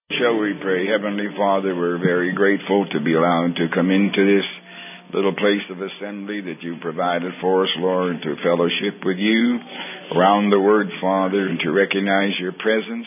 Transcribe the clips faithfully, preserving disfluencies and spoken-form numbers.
Shall we pray? Heavenly Father, we're very grateful to be allowed to come into this little place of assembly that you provided for us, Lord, to fellowship with you around the Word, Father, and to recognize your presence.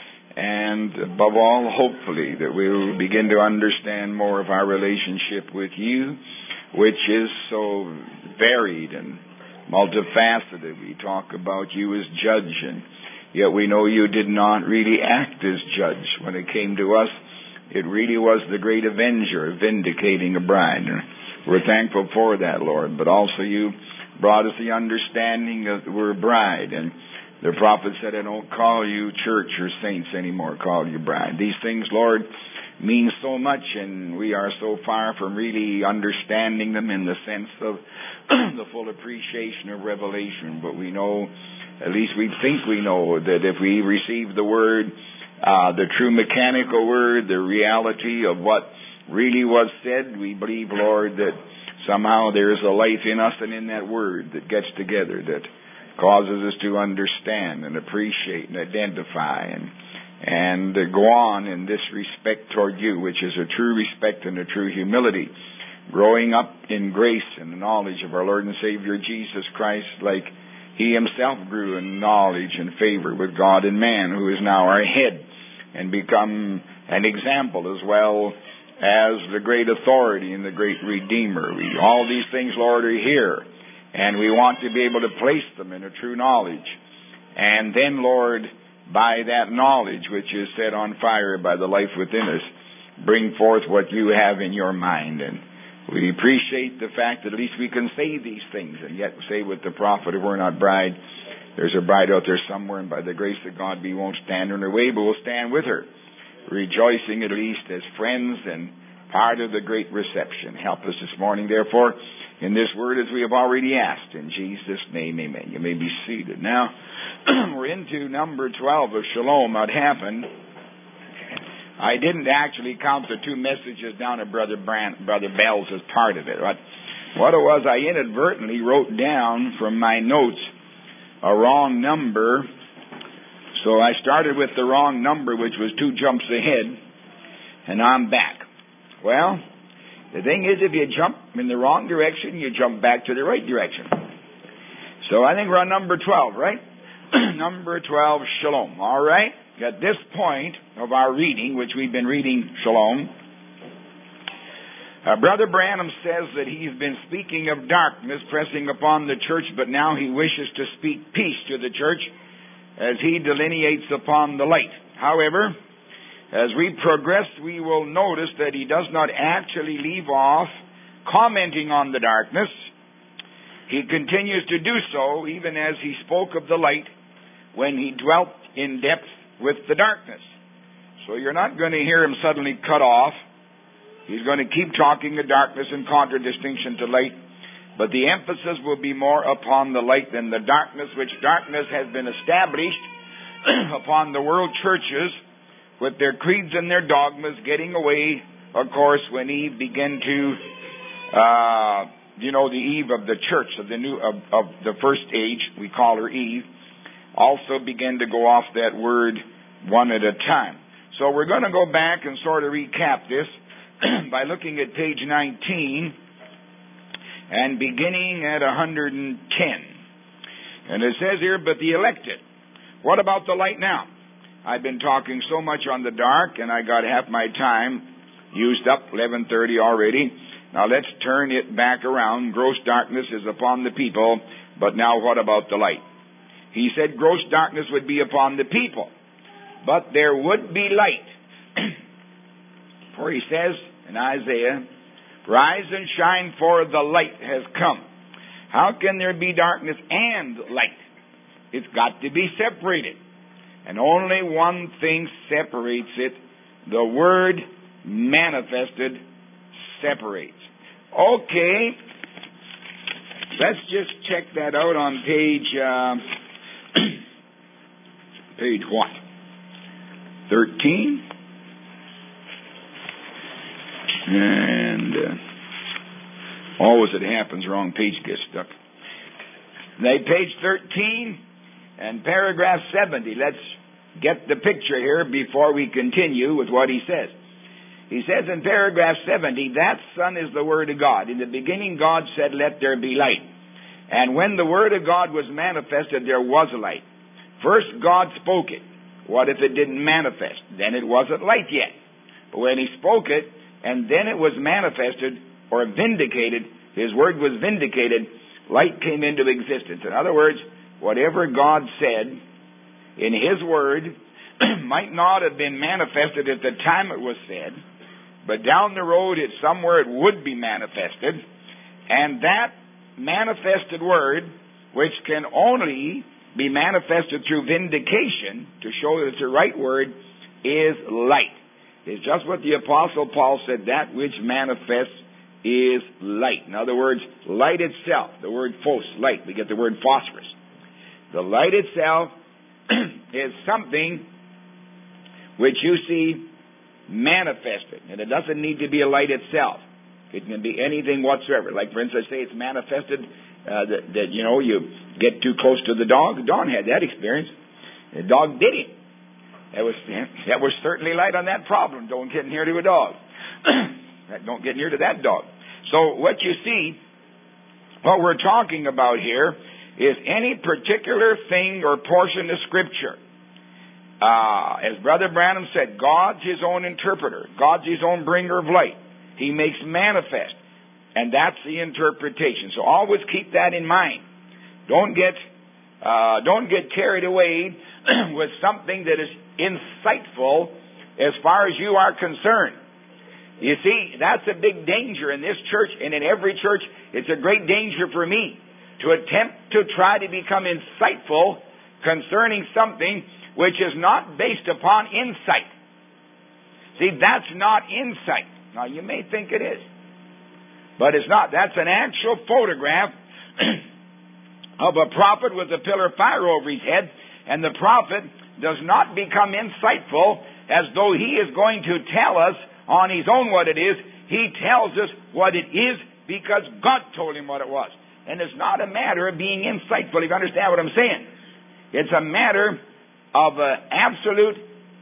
And above all, hopefully, that we'll begin to understand more of our relationship with you, which is so varied and multifaceted. We talk about you as judge, and yet we know you did not really act as judge. When it came to us, it really was the great avenger vindicating a bride. We're thankful for that, Lord. But also you brought us the understanding that we're a bride. And the prophet said, I don't call you church or saints anymore, call you bride. These things, Lord, mean so much, and we are so far from really understanding them in the sense of the full appreciation of revelation. But we know, at least we think we know, that if we receive the Word, uh, the true mechanical Word, the reality of what really was said, we believe, Lord, that somehow there's a life in us and in that Word that gets together, that causes us to understand and appreciate and identify and and uh, go on in this respect toward you, which is a true respect and a true humility, growing up in grace and the knowledge of our Lord and Savior Jesus Christ, like He Himself grew in knowledge and favor with God and man, who is now our head, and become an example as well as the great authority and the great Redeemer. We, all these things, Lord, are here, and we want to be able to place them in a true knowledge. And then, Lord, by that knowledge which is set on fire by the life within us, bring forth what you have in your mind. And we appreciate the fact that at least we can say these things, and yet say with the prophet, if we're not bride, there's a bride out there somewhere, and by the grace of God we won't stand in her way, but we'll stand with her, rejoicing at least as friends and part of the great reception. Help us this morning, therefore, in this word as we have already asked. In Jesus' name, amen. You may be seated. Now, we're into number twelve of Shalom. What happened? I didn't actually count the two messages down at Brother Brand, Brother Bell's as part of it. But what it was, I inadvertently wrote down from my notes a wrong number. So I started with the wrong number, which was two jumps ahead, and I'm back. Well, the thing is, if you jump in the wrong direction, you jump back to the right direction. So I think we're on number twelve, right? Number twelve, Shalom. All right? At this point of our reading, which we've been reading Shalom, uh, Brother Branham says that he's been speaking of darkness pressing upon the church, but now he wishes to speak peace to the church as he delineates upon the light. However, as we progress, we will notice that he does not actually leave off commenting on the darkness. He continues to do so even as he spoke of the light when he dwelt in depth with the darkness. So you're not going to hear him suddenly cut off. He's going to keep talking of darkness in contradistinction to light, but the emphasis will be more upon the light than the darkness, which darkness has been established upon the world churches with their creeds and their dogmas, getting away, of course, when Eve began to, uh, you know, the Eve of the church, of the new, of, of the first age, we call her Eve, also began to go off that word one at a time. So we're going to go back and sort of recap this by looking at page nineteen and beginning at one hundred ten. And it says here, but the elected. What about the light now? I've been talking so much on the dark, and I got half my time used up, eleven thirty already. Now let's turn it back around. Gross darkness is upon the people, but now what about the light? He said gross darkness would be upon the people, but there would be light. For he says in Isaiah, rise and shine, for the light has come. How can there be darkness and light? It's got to be separated. And only one thing separates it. The word manifested separates. Okay. Let's just check that out on page, uh, page what? thirteen. And uh, always it happens, wrong page gets stuck. They page thirteen and paragraph seventy. Let's get the picture here before we continue with what he says. He says in paragraph seventy, that Son is the Word of God. In the beginning God said, let there be light. And when the Word of God was manifested, there was a light. First God spoke it. What if it didn't manifest? Then it wasn't light yet. But when he spoke it, and then it was manifested or vindicated, his word was vindicated, light came into existence. In other words, whatever God said in his word might not have been manifested at the time it was said, but down the road it somewhere it would be manifested, and that manifested word, which can only be manifested through vindication to show that it's the right word, is light. It's just what the Apostle Paul said, that which manifests is light. In other words, light itself, the word phos, light, we get the word phosphorus. The light itself is something which you see manifested. And it doesn't need to be a light itself. It can be anything whatsoever. Like, for instance, say it's manifested uh, that, that, you know, you get too close to the dog. Don had that experience. The dog bit him. That was, that was certainly light on that problem. Don't get near to a dog. Don't get near to that dog. So what you see, what we're talking about here is any particular thing or portion of Scripture. Uh, as Brother Branham said, God's his own interpreter. God's his own bringer of light. He makes manifest. And that's the interpretation. So always keep that in mind. Don't get, uh, don't get carried away with something that is insightful as far as you are concerned. You see, that's a big danger in this church and in every church. It's a great danger for me to attempt to try to become insightful concerning something which is not based upon insight. See, that's not insight. Now, you may think it is, but it's not. That's an actual photograph of a prophet with a pillar of fire over his head, and the prophet does not become insightful as though he is going to tell us on his own what it is. He tells us what it is because God told him what it was. And it's not a matter of being insightful, if you understand what I'm saying. It's a matter of uh, absolute,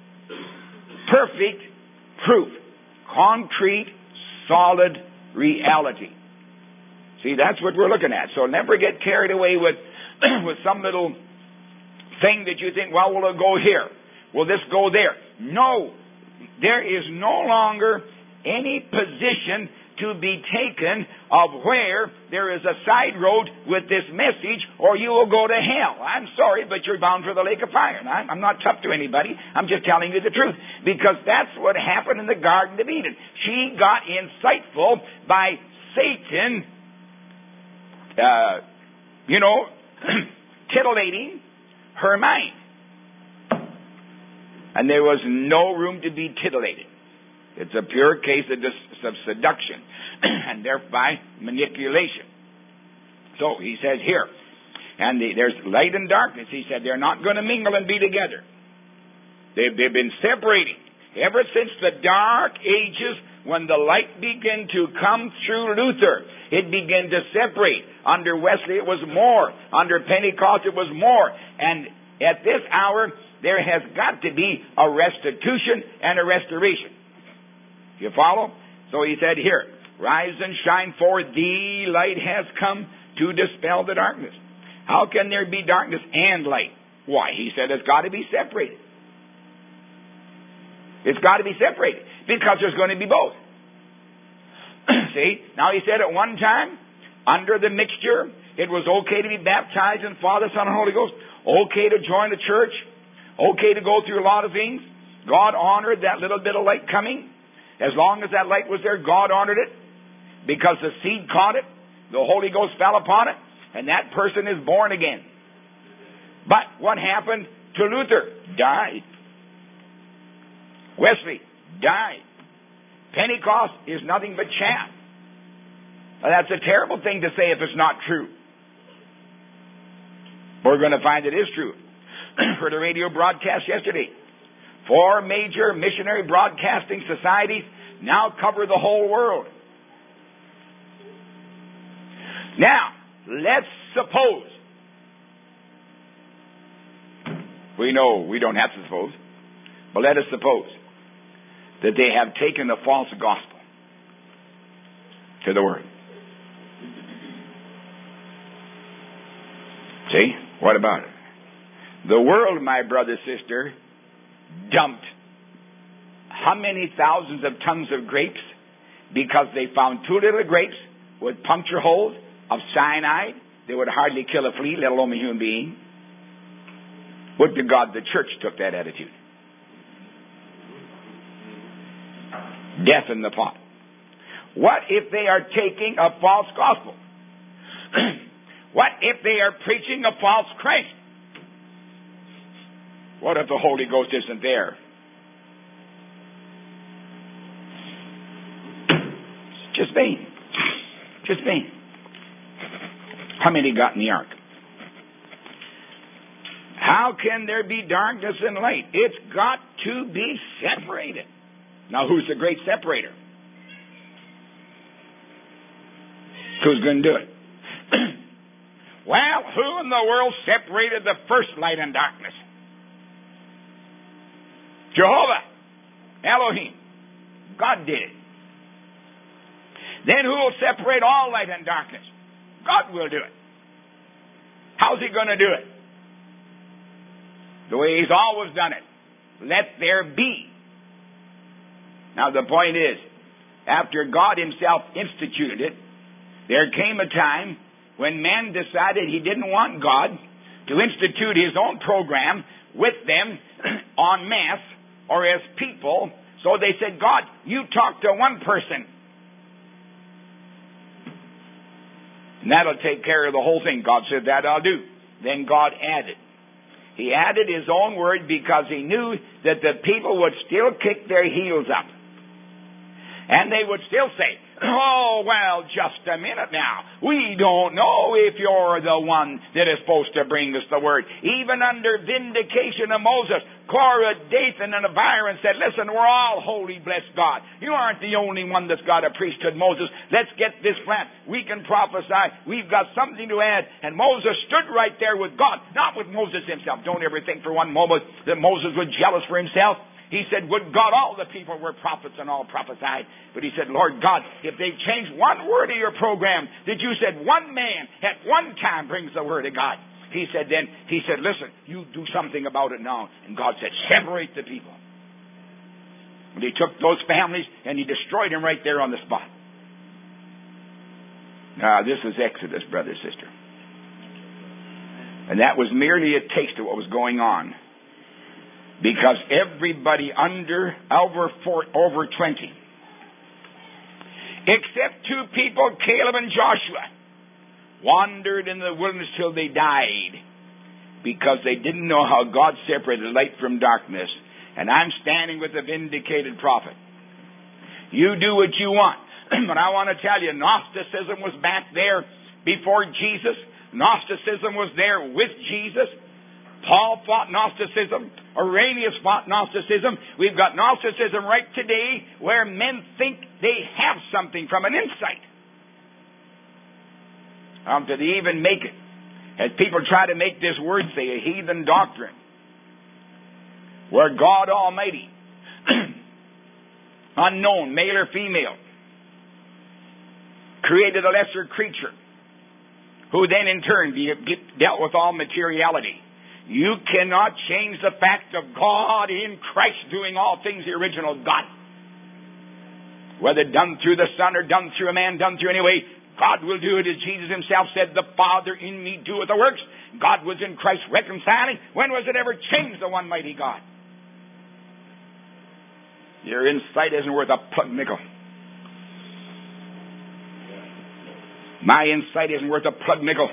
perfect proof. Concrete, solid reality. See, that's what we're looking at. So never get carried away with, with some little thing that you think, well, will it go here? Will this go there? No. There is no longer any position to be taken of where there is a side road with this message or you will go to hell. I'm sorry, but you're bound for the lake of fire. Now, I'm not tough to anybody. I'm just telling you the truth. Because that's what happened in the Garden of Eden. She got insightful by Satan, uh, you know, titillating her mind. And there was no room to be titillated. It's a pure case of, dis- of seduction and thereby manipulation. So he says here, and the, there's light and darkness. He said they're not going to mingle and be together. They've, they've been separating. Ever since the dark ages, when the light began to come through Luther, it began to separate. Under Wesley it was more. Under Pentecost it was more. And at this hour, there has got to be a restitution and a restoration. You follow? So he said here, rise and shine, for the light has come to dispel the darkness. How can there be darkness and light? Why? He said it's got to be separated. It's got to be separated because there's going to be both. See? Now he said at one time, under the mixture, it was okay to be baptized in Father, Son, and Holy Ghost. Okay to join the church. Okay to go through a lot of things. God honored that little bit of light coming. As long as that light was there, God honored it. Because the seed caught it. The Holy Ghost fell upon it. And that person is born again. But what happened to Luther? Died. Wesley died. Pentecost is nothing but chaff. Well, that's a terrible thing to say if it's not true. We're going to find it is true. For the radio broadcast yesterday, four major missionary broadcasting societies now cover the whole world. Now, let's suppose We know we don't have to suppose, but let us suppose that they have taken the false gospel to the Word. See? What about it? The world, my brother, sister, dumped how many thousands of tons of grapes because they found two little grapes with puncture holes of cyanide that would hardly kill a flea, let alone a human being. Would to God the church took that attitude. Death in the pot. What if they are taking a false gospel? What if they are preaching a false Christ? What if the Holy Ghost isn't there? It's just vain. Just vain. How many got in the ark? How can there be darkness and light? It's got to be separated. Now, who's the great separator? Who's going to do it? Well, who in the world separated the first light and darkness? Jehovah. Elohim. God did it. Then who will separate all light and darkness? God will do it. How's He going to do it? The way He's always done it. Let there be. Now the point is, after God Himself instituted it, there came a time when man decided he didn't want God to institute His own program with them en masse or as people. So they said, God, you talk to one person. And that'll take care of the whole thing. God said, that I'll do. Then God added. He added His own word because He knew that the people would still kick their heels up. And they would still say, oh, well, just a minute now. We don't know if you're the one that is supposed to bring us the word. Even under vindication of Moses, Korah, Dathan, and Abiram said, listen, we're all holy, bless God. You aren't the only one that's got a priesthood, Moses. Let's get this flat. We can prophesy. We've got something to add. And Moses stood right there with God, not with Moses himself. Don't ever think for one moment that Moses was jealous for himself. He said, would God all the people were prophets and all prophesied. But he said, Lord God, if they've changed one word of your program, that you said one man at one time brings the word of God. He said then, he said, listen, you do something about it now. And God said, separate the people. And he took those families and He destroyed them right there on the spot. Now, this is Exodus, brother, sister. And that was merely a taste of what was going on. Because everybody under over four, over twenty, except two people, Caleb and Joshua, wandered in the wilderness till they died because they didn't know how God separated light from darkness. And I'm standing with a vindicated prophet. You do what you want. But I want to tell you, Gnosticism was back there before Jesus. Gnosticism was there with Jesus. Paul fought Gnosticism. Irenaeus fought Gnosticism. We've got Gnosticism right today where men think they have something from an insight. Um, to even make it, as people try to make this word say, a heathen doctrine, where God Almighty, unknown, male or female, created a lesser creature, who then in turn dealt with all materiality. You cannot change the fact of God in Christ doing all things, the original God. Whether done through the Son or done through a man, done through any way, God will do it as Jesus Himself said, the Father in me doeth the works. God was in Christ reconciling. When was it ever changed, the one mighty God? Your insight isn't worth a plug nickel. My insight isn't worth a plug nickel.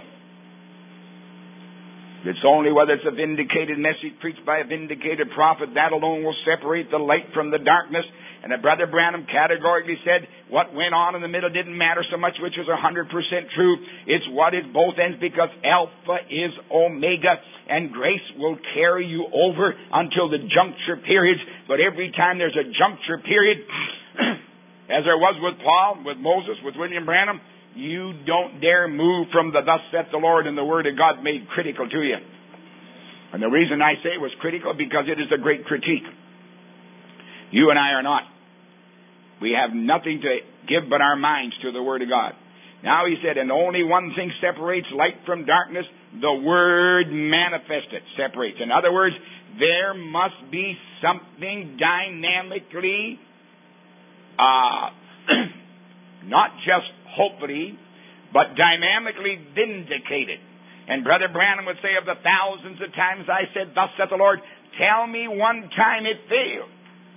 It's only whether it's a vindicated message preached by a vindicated prophet, that alone will separate the light from the darkness. And Brother Branham categorically said what went on in the middle didn't matter so much, which was one hundred percent true. It's what is both ends, because Alpha is Omega, and grace will carry you over until the juncture periods. But every time there's a juncture period, as there was with Paul, with Moses, with William Branham, you don't dare move from the thus saith the Lord and the Word of God made critical to you. And the reason I say it was critical, because it is a great critique. You and I are not. We have nothing to give but our minds to the Word of God. Now he said, and only one thing separates light from darkness, the Word manifested separates. In other words, there must be something dynamically, uh, not just hopefully, but dynamically vindicated. And Brother Branham would say, of the thousands of times I said, thus saith the Lord, tell me one time it failed.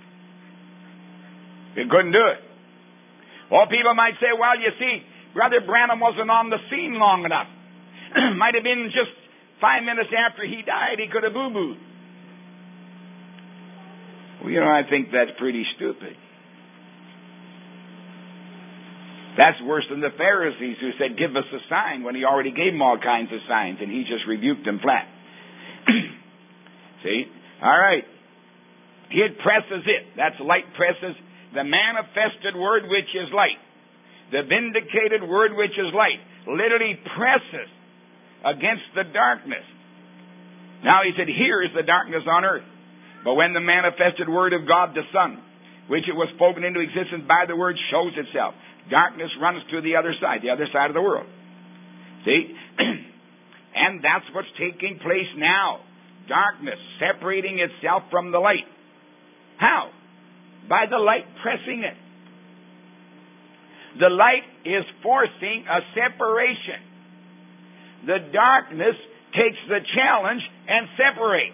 It couldn't do it. Well, people might say, well, you see, Brother Branham wasn't on the scene long enough. Might have been just five minutes after he died, he could have boo-booed. Well, you know, I think that's pretty stupid. That's worse than the Pharisees who said, give us a sign, when he already gave them all kinds of signs, and he just rebuked them flat. See? All right. It presses it. That's light presses. The manifested word which is light. The vindicated word which is light. Literally presses against the darkness. Now he said, here is the darkness on earth. But when the manifested word of God, the Son, which it was spoken into existence by the word, shows itself, darkness runs to the other side, the other side of the world. See? And that's what's taking place now. Darkness separating itself from the light. How? By the light pressing it. The light is forcing a separation. The darkness takes the challenge and separates.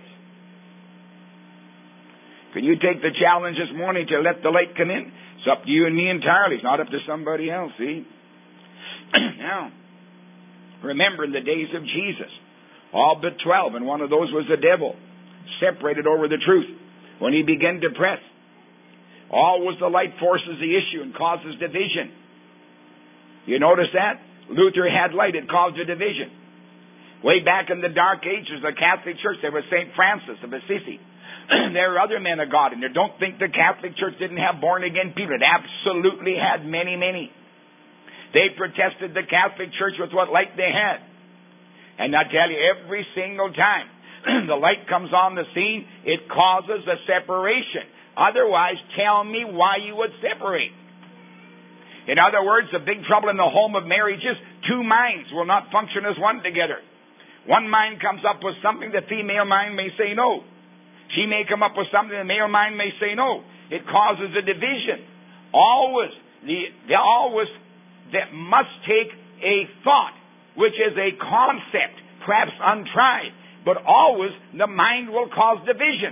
Can you take the challenge this morning to let the light come in? It's up to you and me entirely. It's not up to somebody else, see? Now, remember in the days of Jesus, all but twelve, and one of those was the devil, separated over the truth. When he began to press, always the light forces the issue and causes division. You notice that? Luther had light, it caused a division. Way back in the Dark Ages, the Catholic Church, there was Saint Francis of Assisi. There were other men of God in there. Don't think the Catholic Church didn't have born-again people. It absolutely had many, many. They protested the Catholic Church with what light they had. And I tell you, every single time the light comes on the scene, it causes a separation. Otherwise, tell me why you would separate. In other words, the big trouble in the home of marriage is two minds will not function as one together. One mind comes up with something, the female mind may say no. She may come up with something, the male mind may say no. It causes a division. Always, the, the always that must take a thought, which is a concept, perhaps untried, but always the mind will cause division.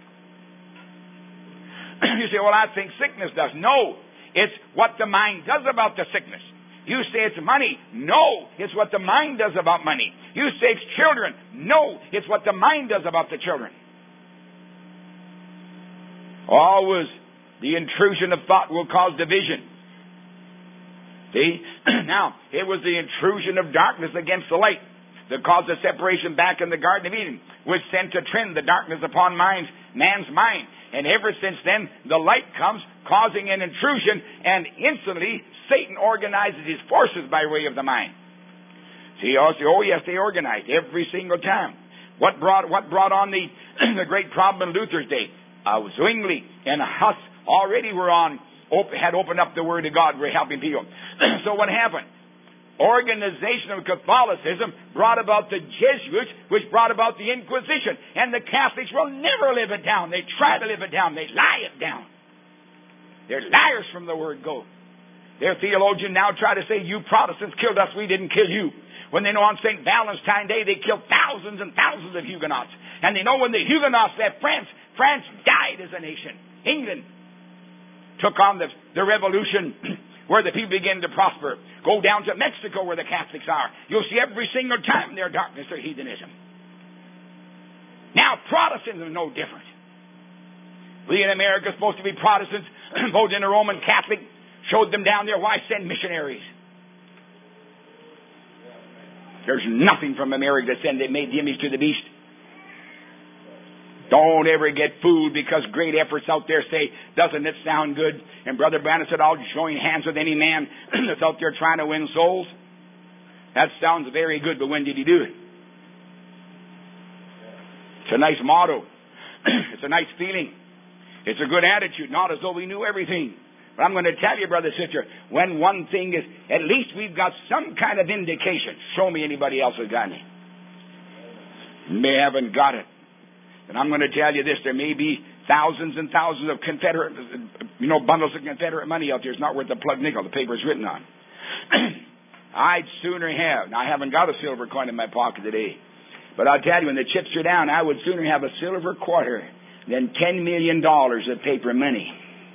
You say, well, I think sickness does. No, it's what the mind does about the sickness. You say it's money. No, it's what the mind does about money. You say it's children. No, it's what the mind does about the children. Always, the intrusion of thought will cause division. See? Now, it was the intrusion of darkness against the light that caused the separation back in the Garden of Eden, which sent to trend the darkness upon minds, man's mind. And ever since then, the light comes, causing an intrusion, and instantly Satan organizes his forces by way of the mind. See, oh, see, oh yes, they organized every single time. What brought what brought on the the great problem in Luther's day? Uh, Zwingli and Huss already were on, op- had opened up the Word of God, were helping people. So what happened? Organization of Catholicism brought about the Jesuits, which brought about the Inquisition. And the Catholics will never live it down. They try to live it down. They lie it down. They're liars from the word go. Their theologians now try to say, you Protestants killed us, we didn't kill you. When they know on Saint Valentine's Day they killed thousands and thousands of Huguenots. And they know when the Huguenots left France, France died as a nation. England took on the, the revolution where the people begin to prosper. Go down to Mexico where the Catholics are. You'll see every single time their darkness or heathenism. Now Protestants are no different. We in America are supposed to be Protestants, voted in a Roman Catholic, showed them down there, why send missionaries? There's nothing from America that send that made the image to the beast. Don't ever get fooled because great efforts out there say, doesn't it sound good? And Brother Branham said, I'll join hands with any man that's out there trying to win souls. That sounds very good, but when did he do it? It's a nice motto. It's a nice feeling. It's a good attitude, not as though we knew everything. But I'm going to tell you, brother, sister, when one thing is, at least we've got some kind of indication. Show me anybody else has got any. They haven't got it. And I'm going to tell you this, there may be thousands and thousands of Confederate, you know, bundles of Confederate money out there. It's not worth the plug nickel the paper's written on. I'd sooner have, now I haven't got a silver coin in my pocket today, but I'll tell you, when the chips are down, I would sooner have a silver quarter than ten million dollars of paper money.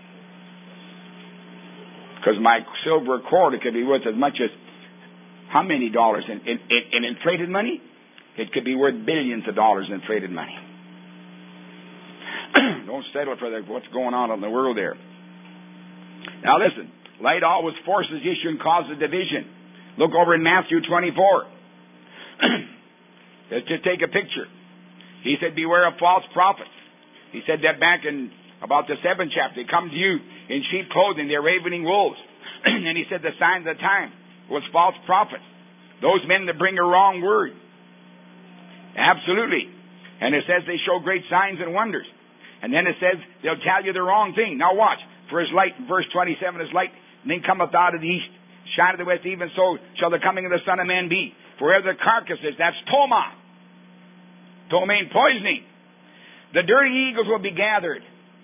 Because my silver quarter could be worth as much as how many dollars in, in, in inflated money? It could be worth billions of dollars in inflated money. Don't settle for the, what's going on in the world there. Now listen, light always forces issue and causes division. Look over in Matthew twenty-four. Let's just take a picture. He said, beware of false prophets. He said that back in about the seventh chapter. They come to you in sheep clothing, they're ravening wolves. And he said the sign of the time was false prophets. Those men that bring a wrong word. Absolutely. And it says they show great signs and wonders. And then it says they'll tell you the wrong thing. Now watch. For his light, verse twenty-seven, his light then cometh out of the east, shine of the west, even so shall the coming of the Son of Man be. For wherever the carcass is, that's toma. Ptomaine poisoning. The dirty eagles will be gathered.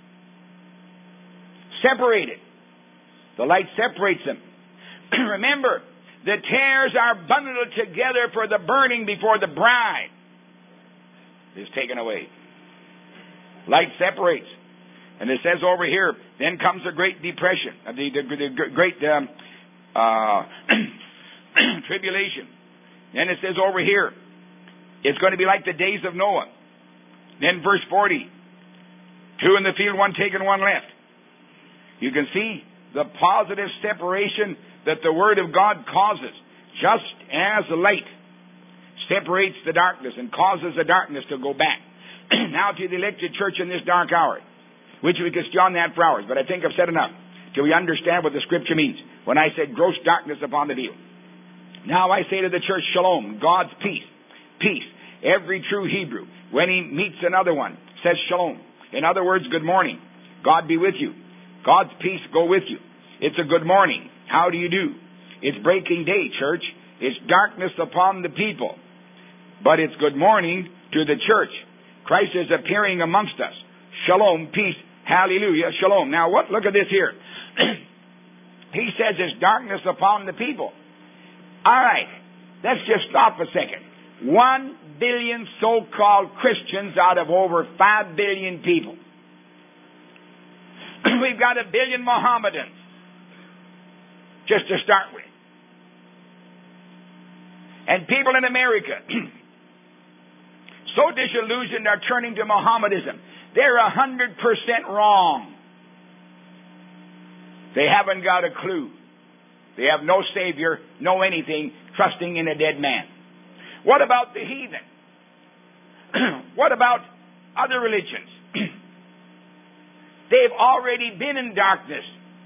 Separated. The light separates them. Remember, the tares are bundled together for the burning before the bride is taken away. Light separates. And it says over here, then comes the Great Depression, the, the, the Great um, uh, Tribulation. Then it says over here, it's going to be like the days of Noah. Then verse forty, two in the field, one taken, one left. You can see the positive separation that the Word of God causes, just as the light separates the darkness and causes the darkness to go back. Now to the elected church in this dark hour, which we could stay on that for hours, but I think I've said enough till we understand what the Scripture means when I said gross darkness upon the field. Now I say to the church, shalom, God's peace, peace. Every true Hebrew, when he meets another one, says shalom. In other words, good morning. God be with you. God's peace go with you. It's a good morning. How do you do? It's breaking day, church. It's darkness upon the people. But it's good morning to the church. Christ is appearing amongst us. Shalom, peace, hallelujah, shalom. Now what? Look at this here. He says it's darkness upon the people. All right, let's just stop a second. One billion so-called Christians out of over five billion people. We've got a billion Mohammedans, just to start with. And people in America, so disillusioned, are turning to Mohammedism. They're a hundred percent wrong. They haven't got a clue. They have no Savior, no anything, trusting in a dead man. What about the heathen? What about other religions? They've already been in darkness.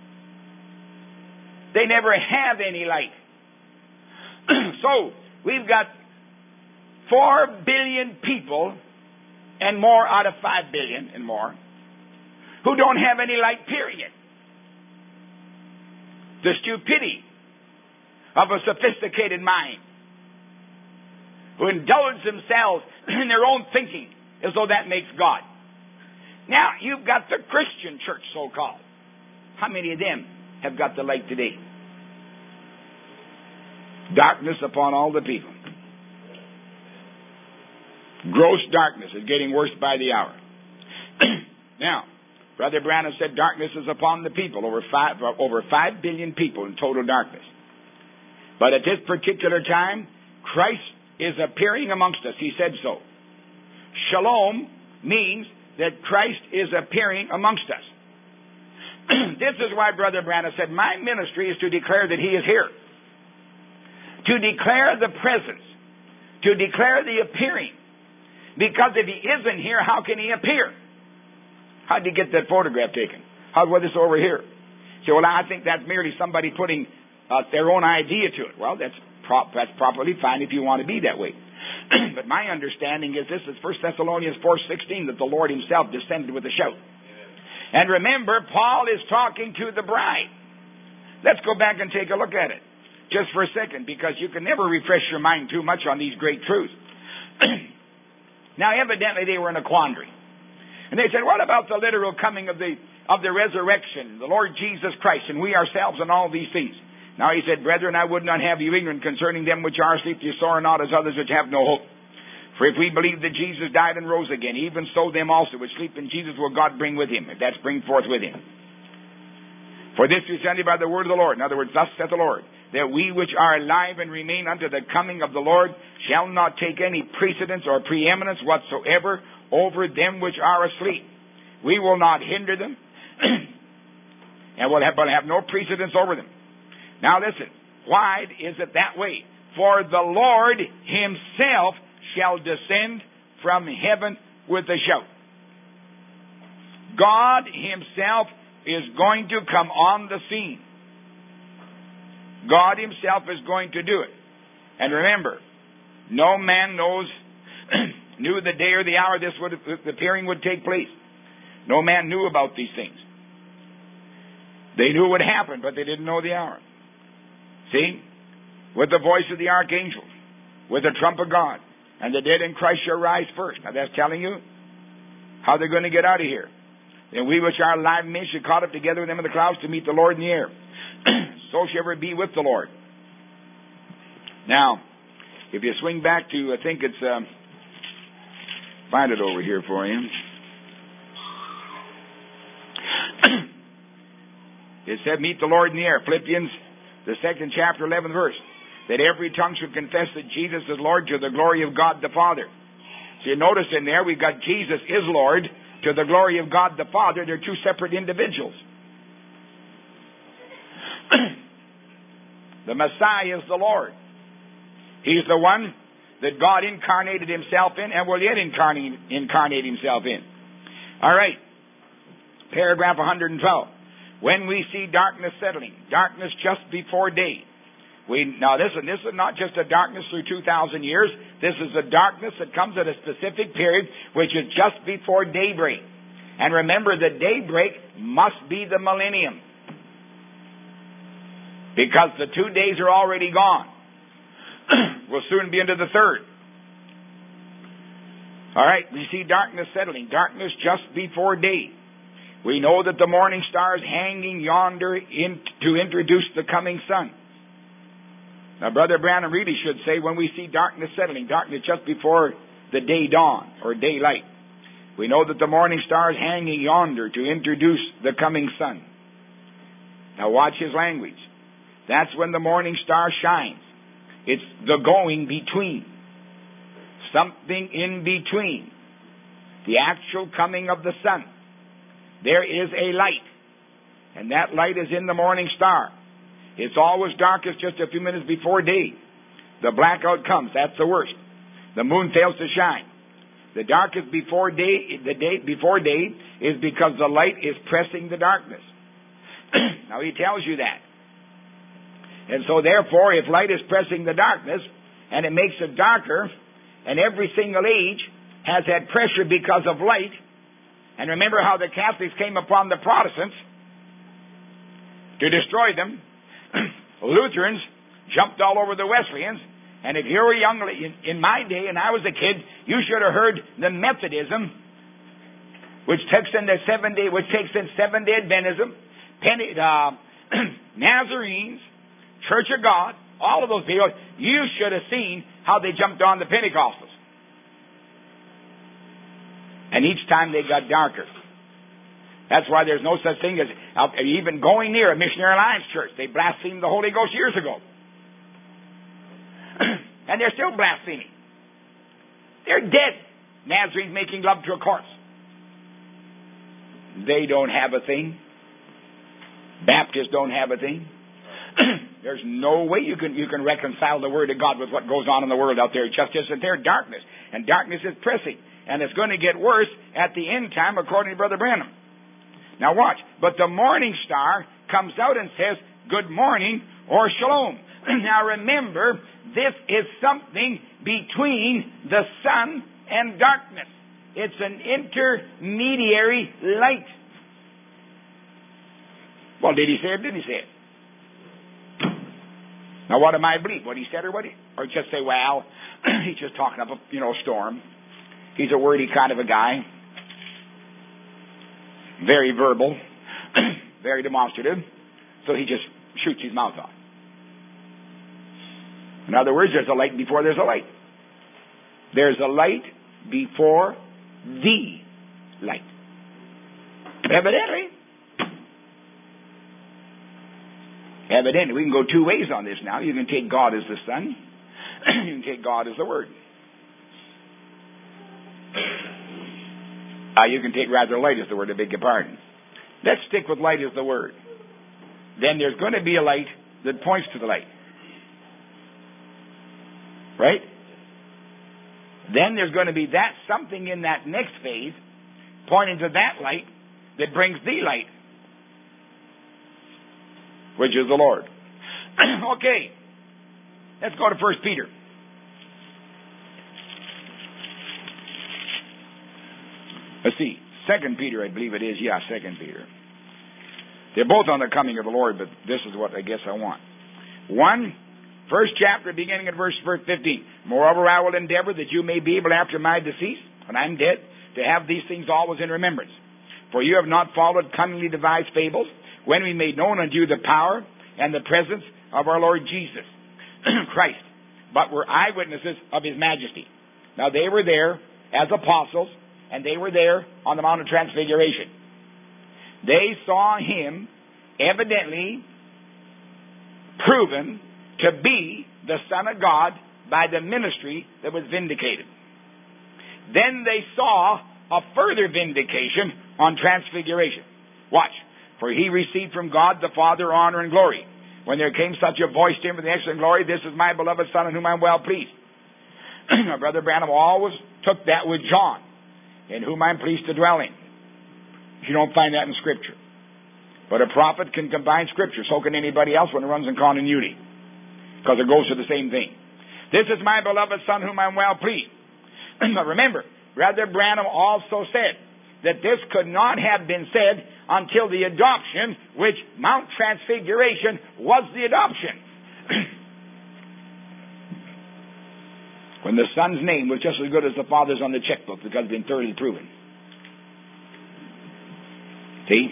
They never have any light. So, we've got four billion people and more out of five billion and more who don't have any light, period. The stupidity of a sophisticated mind who indulge themselves in their own thinking as though that makes God. Now, you've got the Christian church, so-called. How many of them have got the light today? Darkness upon all the people. Gross darkness is getting worse by the hour. Now, Brother Branham said darkness is upon the people, over five, over five billion people in total darkness. But at this particular time, Christ is appearing amongst us. He said so. Shalom means that Christ is appearing amongst us. This is why Brother Branham said, my ministry is to declare that He is here. To declare the presence. To declare the appearing. Because if He isn't here, how can He appear? How did you get that photograph taken? How was this over here? So, well, I think that's merely somebody putting uh, their own idea to it. Well, that's, prop- that's properly fine if you want to be that way. But my understanding is this is First Thessalonians four sixteen, that the Lord himself descended with a shout. And remember, Paul is talking to the bride. Let's go back and take a look at it just for a second, because you can never refresh your mind too much on these great truths. Now, evidently, they were in a quandary. And they said, what about the literal coming of the of the resurrection, the Lord Jesus Christ, and we ourselves, and all these things? Now he said, brethren, I would not have you ignorant concerning them which are asleep, you sorrow not as others which have no hope. For if we believe that Jesus died and rose again, even so them also which sleep in Jesus will God bring with him. If that's bring forth with him. For this we send you by the word of the Lord. In other words, thus saith the Lord, that we which are alive and remain unto the coming of the Lord shall not take any precedence or preeminence whatsoever over them which are asleep. We will not hinder them, and will have, but have no precedence over them. Now listen, why is it that way? For the Lord himself shall descend from heaven with a shout. God himself is going to come on the scene. God himself is going to do it. And remember, no man knows, knew the day or the hour this would, the appearing would take place. No man knew about these things. They knew what happened, but they didn't know the hour. See? With the voice of the archangel, with the trump of God, and the dead in Christ shall rise first. Now that's telling you how they're going to get out of here. And we which are alive men shall caught up together with them in the clouds to meet the Lord in the air. So shall ever be with the Lord. Now, if you swing back to, I think it's, um, find it over here for you. It said, meet the Lord in the air. Philippians, the second chapter, eleventh verse. That every tongue should confess that Jesus is Lord to the glory of God the Father. So you notice in there, we've got Jesus is Lord to the glory of God the Father. They're two separate individuals. The Messiah is the Lord. He's the one that God incarnated himself in and will yet incarnate, incarnate himself in. All right. Paragraph one hundred twelve. When we see darkness settling, darkness just before day. We, now listen, this is not just a darkness through two thousand years. This is a darkness that comes at a specific period, which is just before daybreak. And remember, the daybreak must be the millennium. Because the two days are already gone. We'll soon be into the third. All right, we see darkness settling. Darkness just before day. We know that the morning star is hanging yonder in, to introduce the coming sun. Now, Brother Branham really should say, when we see darkness settling, darkness just before the day dawn or daylight, we know that the morning star is hanging yonder to introduce the coming sun. Now, watch his language. That's when the morning star shines. It's the going between. Something in between. The actual coming of the sun. There is a light. And that light is in the morning star. It's always darkest just a few minutes before day. The blackout comes. That's the worst. The moon fails to shine. The darkest before day, the day before day is because the light is pressing the darkness. Now he tells you that. And so therefore, if light is pressing the darkness, and it makes it darker, and every single age has had pressure because of light, and remember how the Catholics came upon the Protestants to destroy them. Lutherans jumped all over the Wesleyans, and if you were young, in my day, and I was a kid, you should have heard the Methodism, which takes in the seven day, which takes in seven day Adventism, Pente, uh, Nazarenes, Church of God, all of those people. You should have seen how they jumped on the Pentecostals. And each time they got darker. That's why there's no such thing as uh, even going near a Missionary Alliance church. They blasphemed the Holy Ghost years ago. And they're still blaspheming. They're dead. Nazarenes making love to a corpse. They don't have a thing. Baptists don't have a thing. There's no way you can you can reconcile the Word of God with what goes on in the world out there. It just isn't there. Darkness. And darkness is pressing. And it's going to get worse at the end time, according to Brother Branham. Now watch. But the morning star comes out and says, good morning or shalom. Now remember, this is something between the sun and darkness. It's an intermediary light. Well, did he say it? Did he say it? Now, what am I believe? What he said, or what he, or just say, well, he's just talking up a you know storm. He's a wordy kind of a guy, very verbal, very demonstrative. So he just shoots his mouth off. In other words, there's a light before there's a light. There's a light before the light. Evidently. Evidently. We can go two ways on this now. You can take God as the Son. You can take God as the Word. Uh, you can take rather light as the Word, I beg your pardon. Let's stick with light as the Word. Then there's going to be a light that points to the light. Right? Then there's going to be that something in that next phase pointing to that light that brings the light, which is the Lord. Okay. Let's go to First Peter. Let's see. Second Peter, I believe it is. Yeah, Second Peter. They're both on the coming of the Lord, but this is what I guess I want. One, first chapter, beginning at verse fifteen. Moreover, I will endeavor that you may be able after my decease, when I'm dead, to have these things always in remembrance. For you have not followed cunningly devised fables, when we made known unto you the power and the presence of our Lord Jesus Christ, but were eyewitnesses of his majesty. Now they were there as apostles, and they were there on the Mount of Transfiguration. They saw him evidently proven to be the Son of God by the ministry that was vindicated. Then they saw a further vindication on Transfiguration. Watch. For he received from God the Father honor and glory. When there came such a voice to him with the excellent glory, this is my beloved Son in whom I'm well pleased. Brother Branham always took that with John, in whom I'm pleased to dwell in. You don't find that in Scripture. But a prophet can combine Scripture. So can anybody else when it runs in continuity. Because it goes to the same thing. This is my beloved Son whom I'm well pleased. But remember, Brother Branham also said that this could not have been said until the adoption, which Mount Transfiguration was the adoption. When the Son's name was just as good as the Father's on the checkbook because it's been thoroughly proven. See?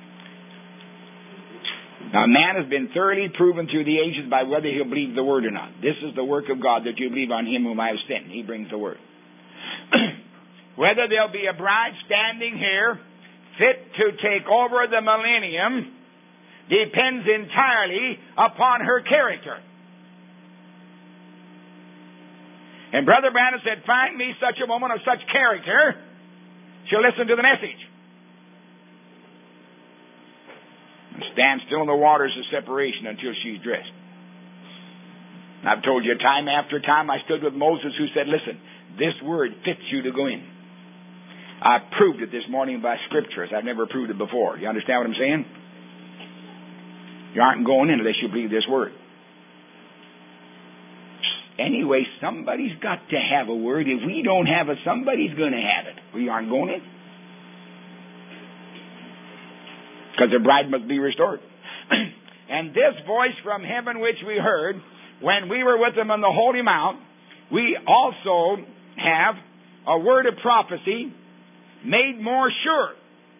Now, man has been thoroughly proven through the ages by whether he'll believe the Word or not. This is the work of God, that you believe on him whom I have sent. He brings the Word. Whether there'll be a bride standing here fit to take over the millennium depends entirely upon her character. And Brother Branham said, find me such a woman of such character, she'll listen to the message. And stand still in the waters of separation until she's dressed. I've told you time after time, I stood with Moses who said, listen, this word fits you to go in. I proved it this morning by scriptures. I've never proved it before. You understand what I'm saying? You aren't going in unless you believe this word. Anyway, somebody's got to have a word. If we don't have it, somebody's going to have it. We aren't going in. Because the bride must be restored. And this voice from heaven which we heard when we were with them on the Holy Mount, we also have a word of prophecy made more sure.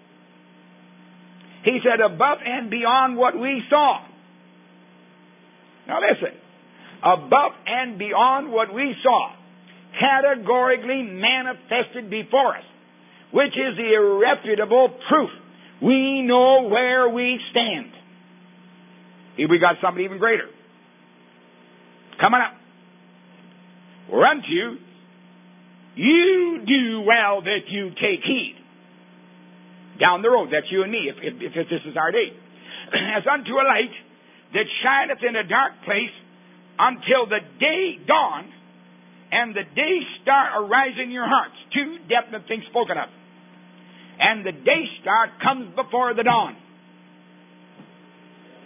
He said, above and beyond what we saw. Now listen. Above and beyond what we saw, categorically manifested before us, which is the irrefutable proof. We know where we stand. Here we got something even greater. Coming up. Whereunto you do well that you take heed. Down the road, that's you and me, if, if, if this is our day. As unto a light that shineth in a dark place, until the day dawn and the day star arise in your hearts. Two definite things spoken of. And the day star comes before the dawn.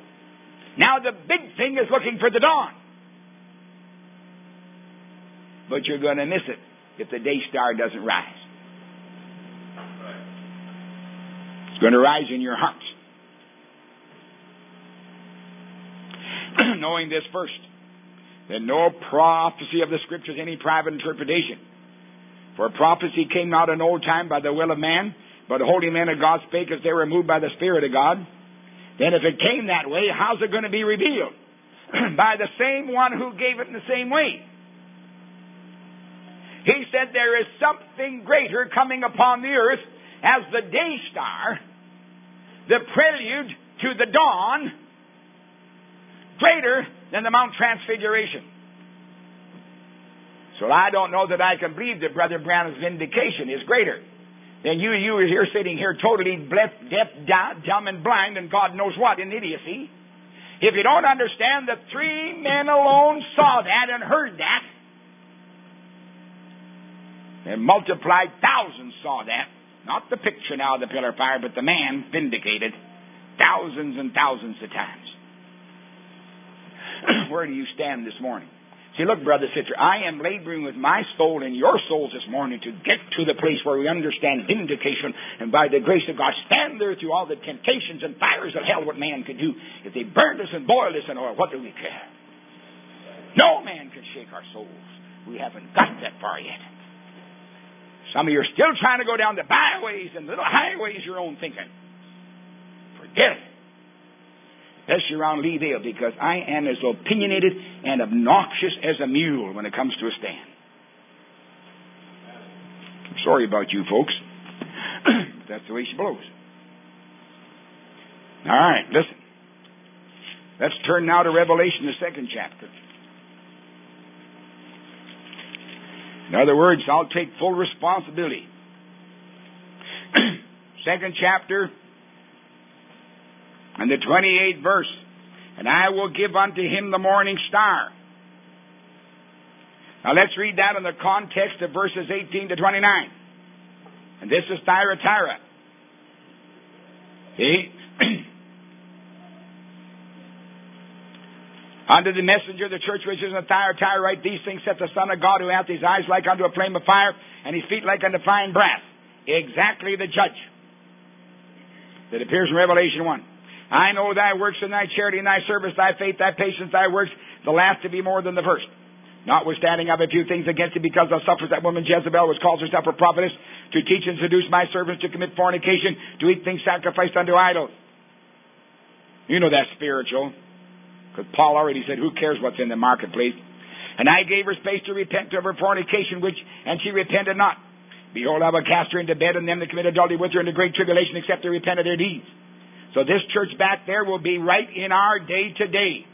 Now the big thing is looking for the dawn. but you're going to miss it if the day star doesn't rise. It's going to rise in your hearts. Knowing this first, that no prophecy of the Scriptures any private interpretation. For prophecy came not in old time by the will of man, but holy men of God spake as they were moved by the Spirit of God. Then if it came that way, how's it going to be revealed? By the same one who gave it in the same way. He said there is something greater coming upon the earth as the day star, the prelude to the dawn, greater than the Mount Transfiguration. So I don't know that I can believe that Brother Branham's vindication is greater than you. You are here sitting here totally deaf, deaf, dumb, and blind, and God knows what in idiocy. If you don't understand that three men alone saw that and heard that, and multiplied thousands saw that, not the picture now of the pillar of fire, but the man vindicated thousands and thousands of times. Where do you stand this morning? See, look, brother, sister, I am laboring with my soul and your souls this morning to get to the place where we understand vindication, and by the grace of God stand there through all the temptations and fires of hell what man could do. If they burned us and boiled us in oil, what do we care? No man can shake our souls. We haven't got that far yet. Some of you are still trying to go down the byways and little highways your own thinking. Forget it. Especially around Lee Vale, because I am as opinionated and obnoxious as a mule when it comes to a stand. I'm sorry about you folks. That's the way she blows. All right, listen. Let's turn now to Revelation, the second chapter. In other words, I'll take full responsibility. Second chapter, and the twenty-eighth verse. And I will give unto him the morning star. Now let's read that in the context of verses eighteen to twenty-nine. And this is Thyatira. See? Unto the messenger of the church which is in Thyatira write, these things saith the Son of God, who hath his eyes like unto a flame of fire, and his feet like unto fine brass. Exactly the judge that appears in Revelation one. I know thy works and thy charity and thy service, thy faith, thy patience, thy works, the last to be more than the first. Notwithstanding, I have a few things against thee, because thou sufferest that woman Jezebel, which calls herself a prophetess, to teach and seduce my servants to commit fornication, to eat things sacrificed unto idols. You know that's spiritual. Because Paul already said, who cares what's in the marketplace? And I gave her space to repent of her fornication, which, and she repented not. Behold, I will cast her into bed, and them that commit adultery with her into great tribulation, except they repent of their deeds. So this church back there will be right in our day today.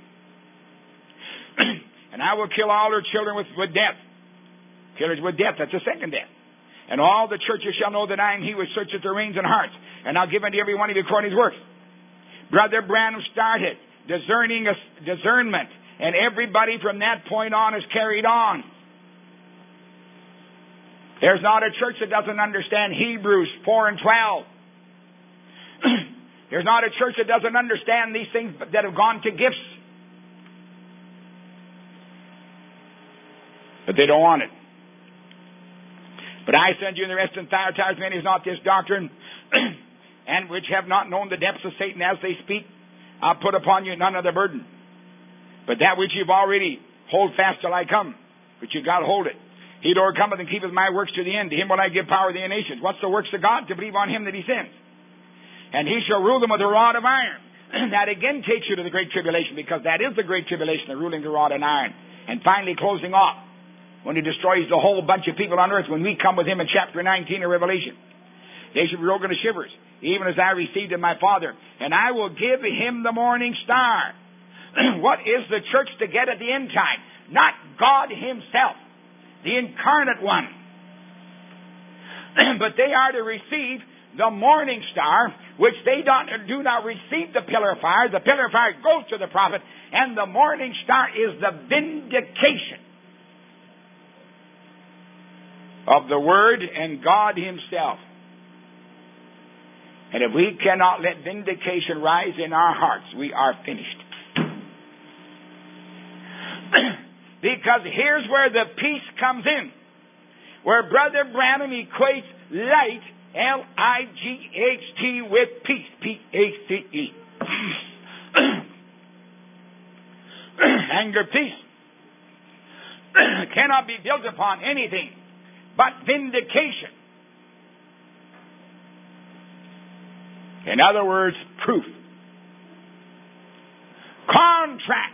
And I will kill all her children with, with death. Killers with death, that's the second death. And all the churches shall know that I am he which searcheth the reins and hearts. And I'll give unto every one of you according to his works. Brother Branham started discerning a, discernment. And everybody from that point on is carried on. There's not a church that doesn't understand Hebrews four and twelve. There's not a church that doesn't understand these things that have gone to gifts. But they don't want it. But I send you in the rest in Thyatira as many as not this doctrine, and which have not known the depths of Satan as they speak. I'll put upon you none other burden. But that which you've already, hold fast till I come. But you've got to hold it. He that overcometh and keepeth my works to the end, to him will I give power of the nations. What's the works of God? To believe on him that he sends. And he shall rule them with a rod of iron. That again takes you to the great tribulation, because that is the great tribulation, the ruling the rod of iron. And finally closing off, when he destroys the whole bunch of people on earth, when we come with him in chapter nineteen of Revelation. They shall be broken to shivers, even as I received of my Father. And I will give him the morning star. What is the church to get at the end time? Not God himself, the incarnate one. But they are to receive the morning star, which they don't, do not receive the pillar of fire. The pillar of fire goes to the prophet, and the morning star is the vindication of the Word and God himself. And if we cannot let vindication rise in our hearts, we are finished. Because here's where the peace comes in. Where Brother Branham equates light, L I G H T, with peace, P A C E. And your peace cannot be built upon anything but vindication. In other words, proof. Contracts.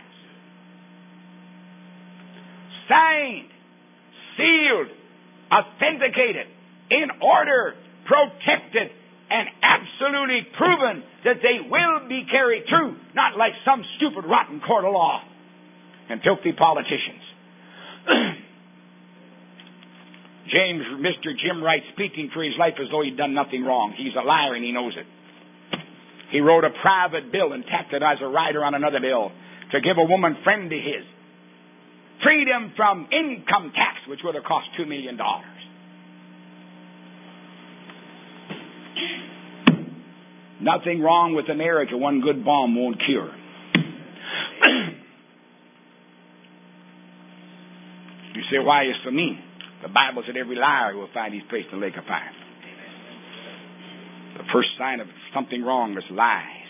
Signed, sealed, authenticated, in order, protected, and absolutely proven that they will be carried through, not like some stupid, rotten court of law and filthy politicians. James, Mister Jim Wright, speaking for his life as though he'd done nothing wrong. He's a liar and he knows it. He wrote a private bill and tacked it as a rider on another bill to give a woman friend of his freedom from income tax, which would have cost two million dollars. Nothing wrong with America. One good bomb won't cure. You say, why are you so mean? The Bible said every liar will find his place in the lake of fire. The first sign of something wrong is lies.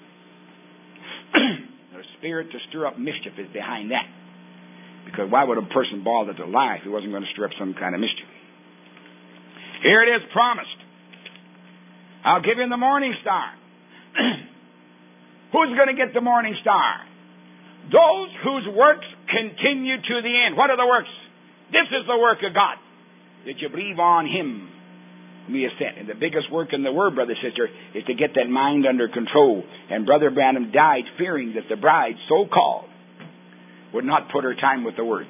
The spirit to stir up mischief is behind that. Because why would a person bother to lie if he wasn't going to stir up some kind of mischief? Here it is promised. I'll give him the morning star. Who's going to get the morning star? Those whose works continue to the end. What are the works? This is the work of God. That you believe on Him whom He has sent. And the biggest work in the Word, brother, sister, is to get that mind under control. And Brother Branham died fearing that the bride, so-called, would not put her time with the Word.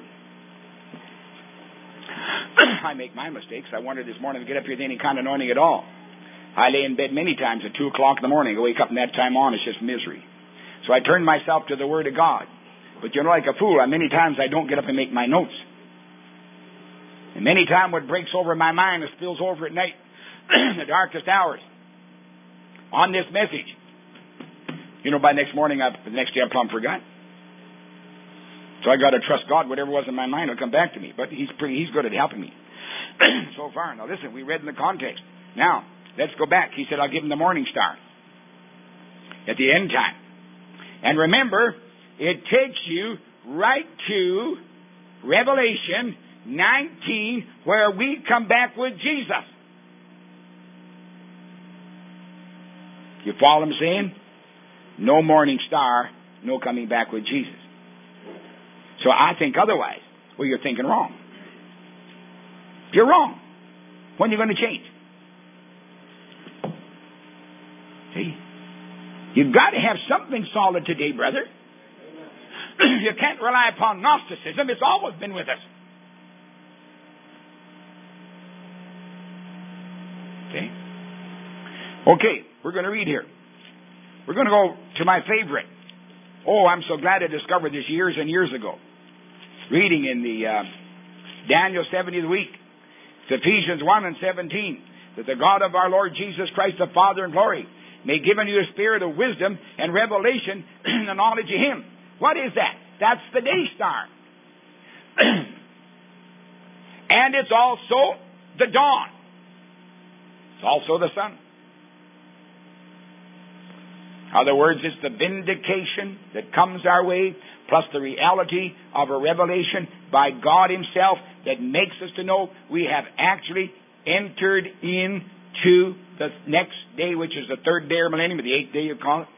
I make my mistakes. I wondered this morning to get up here with any kind of anointing at all. I lay in bed many times at two o'clock in the morning. I wake up from that time on, it's just misery. So I turn myself to the Word of God. But you know, like a fool, many times I don't get up and make my notes. And many times what breaks over my mind, it spills over at night, the darkest hours, on this message. You know, by next morning, I, the next day I plumb forgot. So I got to trust God. Whatever was in my mind will come back to me. But He's pretty, He's good at helping me so far. Now listen, we read in the context. Now, let's go back. He said, I'll give him the morning star at the end time. And remember, it takes you right to Revelation nineteen, where we come back with Jesus. You follow what I'm saying? No morning star, no coming back with Jesus. So I think otherwise. Well, you're thinking wrong. You're wrong. When are you going to change? See? You've got to have something solid today, brother. You can't rely upon Gnosticism. It's always been with us. Okay? Okay, we're going to read here. We're going to go to my favorite. Oh, I'm so glad I discovered this years and years ago. Reading in the uh, Daniel seventieth week. It's Ephesians one and seventeen. That the God of our Lord Jesus Christ, the Father in glory, may give unto you a spirit of wisdom and revelation in the knowledge of Him. What is that? That's the day star. And it's also the dawn. It's also the sun. In other words, it's the vindication that comes our way, plus the reality of a revelation by God Himself that makes us to know we have actually entered into the next day, which is the third day or millennium, or the eighth day you call it.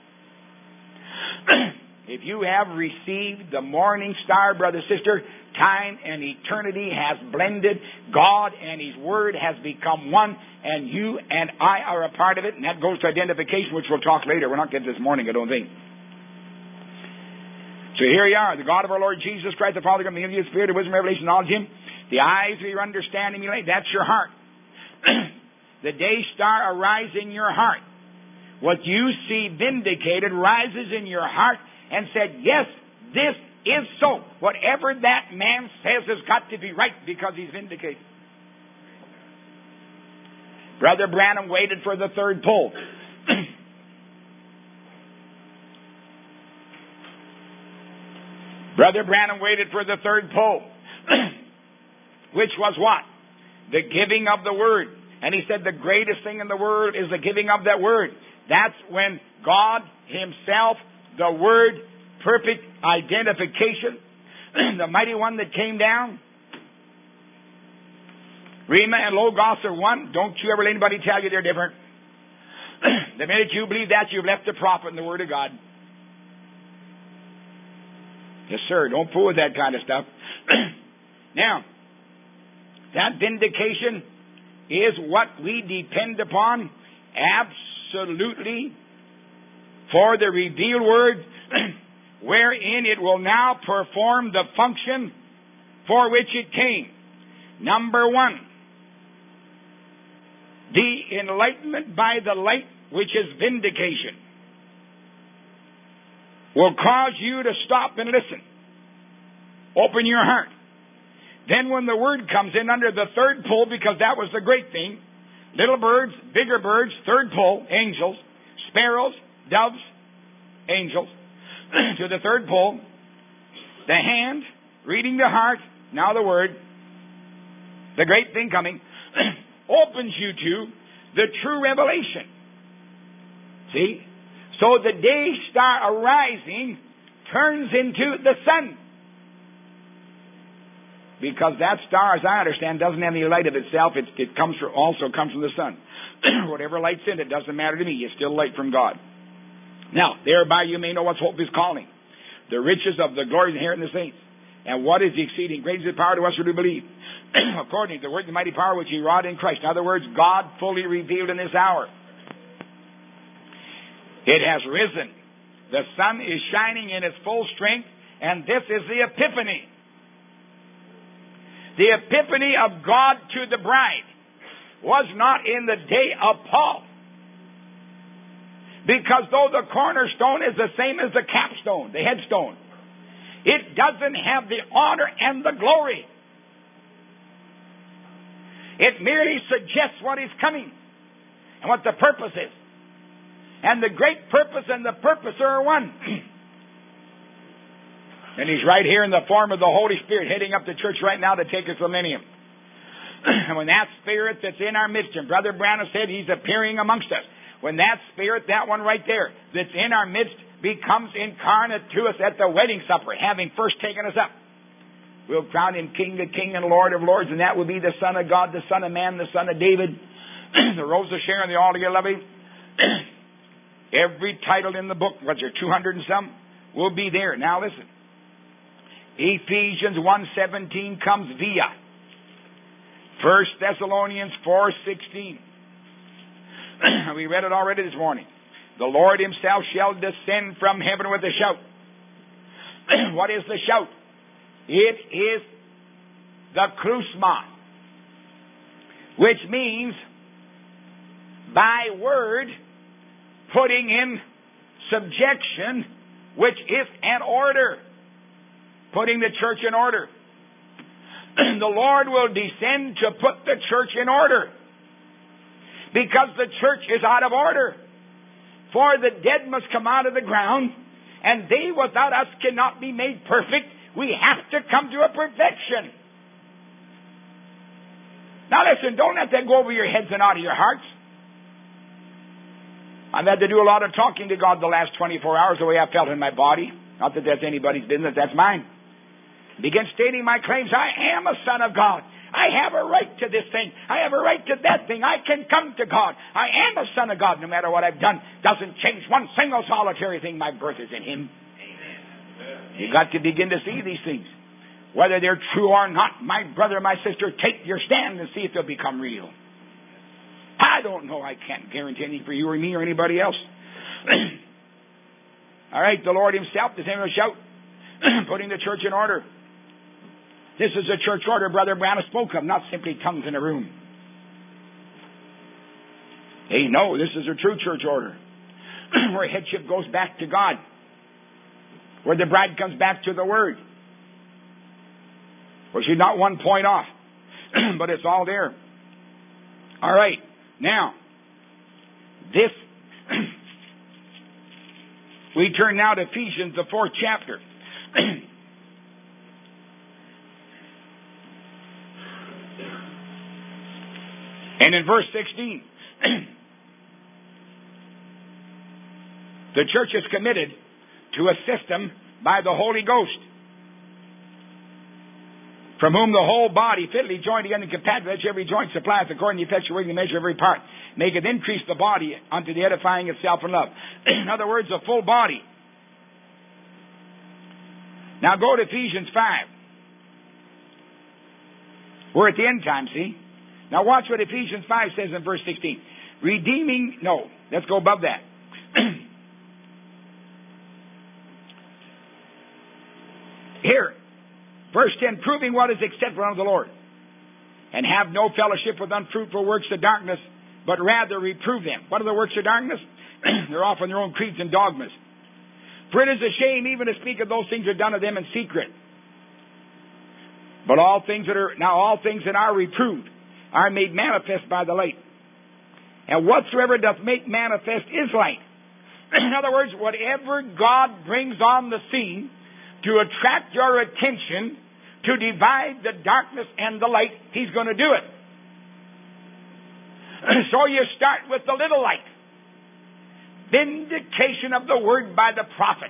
If you have received the morning star, brother, sister, time and eternity has blended. God and His Word has become one, and you and I are a part of it, and that goes to identification, which we'll talk later. We're not getting this morning, I don't think. So here you are, the God of our Lord Jesus Christ, the Father, giving you the Spirit of wisdom, revelation, knowledge of Him. The eyes of your understanding, that's your heart. The day star arises in your heart. What you see vindicated rises in your heart and said, yes, this is so. Whatever that man says has got to be right because he's vindicated. Brother Branham waited for the third pull. Brother Branham waited for the third pull, which was what? The giving of the Word. And he said the greatest thing in the world is the giving of that Word. That's when God Himself, the Word, perfect identification, the mighty one that came down. Rhema and Logos are one. Don't you ever let anybody tell you they're different. The minute you believe that, you've left the prophet and the Word of God. Yes, sir. Don't fool with that kind of stuff. Now, that vindication is what we depend upon absolutely for the revealed Word, wherein it will now perform the function for which it came. Number one, the enlightenment by the light, which is vindication, will cause you to stop and listen. Open your heart. Then when the Word comes in under the third pull, because that was the great thing, little birds, bigger birds, third pull, angels, sparrows, doves, angels, to the third pull, the hand, reading the heart, now the Word, the great thing coming, opens you to the true revelation. See? So the day star arising turns into the sun. Because that star, as I understand, doesn't have any light of itself. It, it comes from, also comes from the sun. Whatever light's in it doesn't matter to me. It's still light from God. Now, thereby you may know what hope is calling. The riches of the glory inherent in the saints. And what is the exceeding greatness of power to us who do believe? According to the word of the mighty power which He wrought in Christ. In other words, God fully revealed in this hour. It has risen. The sun is shining in its full strength, and this is the epiphany. The epiphany of God to the bride was not in the day of Paul. Because though the cornerstone is the same as the capstone, the headstone, it doesn't have the honor and the glory. It merely suggests what is coming and what the purpose is. And the great purpose and the purposer are one. And He's right here in the form of the Holy Spirit heading up the church right now to take us millennium. And when that Spirit that's in our midst, and Brother Branham said He's appearing amongst us, when that Spirit, that one right there, that's in our midst, becomes incarnate to us at the wedding supper, having first taken us up, we'll crown Him King of Kings and Lord of Lords, and that will be the Son of God, the Son of Man, the Son of David, the Rose of Sharon, the Altogether Lovely. Every title in the book, what's there, two hundred and some, will be there. Now listen. Ephesians one seventeen comes via First Thessalonians four sixteen. We read it already this morning. The Lord Himself shall descend from heaven with a shout. What is the shout? It is the krusma, which means by word putting in subjection, which is an order. Putting the church in order. The Lord will descend to put the church in order. Because the church is out of order. For the dead must come out of the ground, and they without us cannot be made perfect. We have to come to a perfection. Now listen, don't let that go over your heads and out of your hearts. I've had to do a lot of talking to God the last twenty-four hours the way I felt in my body. Not that that's anybody's business, that's mine. Begin stating my claims. I am a son of God. I have a right to this thing. I have a right to that thing. I can come to God. I am a son of God no matter what I've done. Doesn't change one single solitary thing. My birth is in Him. Amen. You've got to begin to see these things. Whether they're true or not, my brother, my sister, take your stand and see if they'll become real. I don't know. I can't guarantee anything for you or me or anybody else. All right, the Lord Himself, the same will shout, putting the church in order. This is a church order Brother Branham spoke of, not simply tongues in a room. Hey, no, this is a true church order. Where headship goes back to God. Where the bride comes back to the Word. Well, she's not one point off. But it's all there. All right. Now, this... we turn now to Ephesians, the fourth chapter. And in verse sixteen, the church is committed to a system by the Holy Ghost, from whom the whole body fitly joined together and compatible, every joint supplies according to the effectual working measure of every part, maketh increase the body unto the edifying itself in love. In other words, a full body. Now go to Ephesians five. We're at the end time, see? Now watch what Ephesians five says in verse sixteen. Redeeming, no, let's go above that. Here, verse ten, proving what is acceptable unto the Lord, and have no fellowship with unfruitful works of darkness, but rather reprove them. What are the works of darkness? They're often their own creeds and dogmas. For it is a shame even to speak of those things that are done of them in secret. But all things that are, now all things that are reproved are made manifest by the light. And whatsoever doth make manifest is light. In other words, whatever God brings on the scene to attract your attention, to divide the darkness and the light, He's going to do it. So you start with the little light. Vindication of the word by the prophet.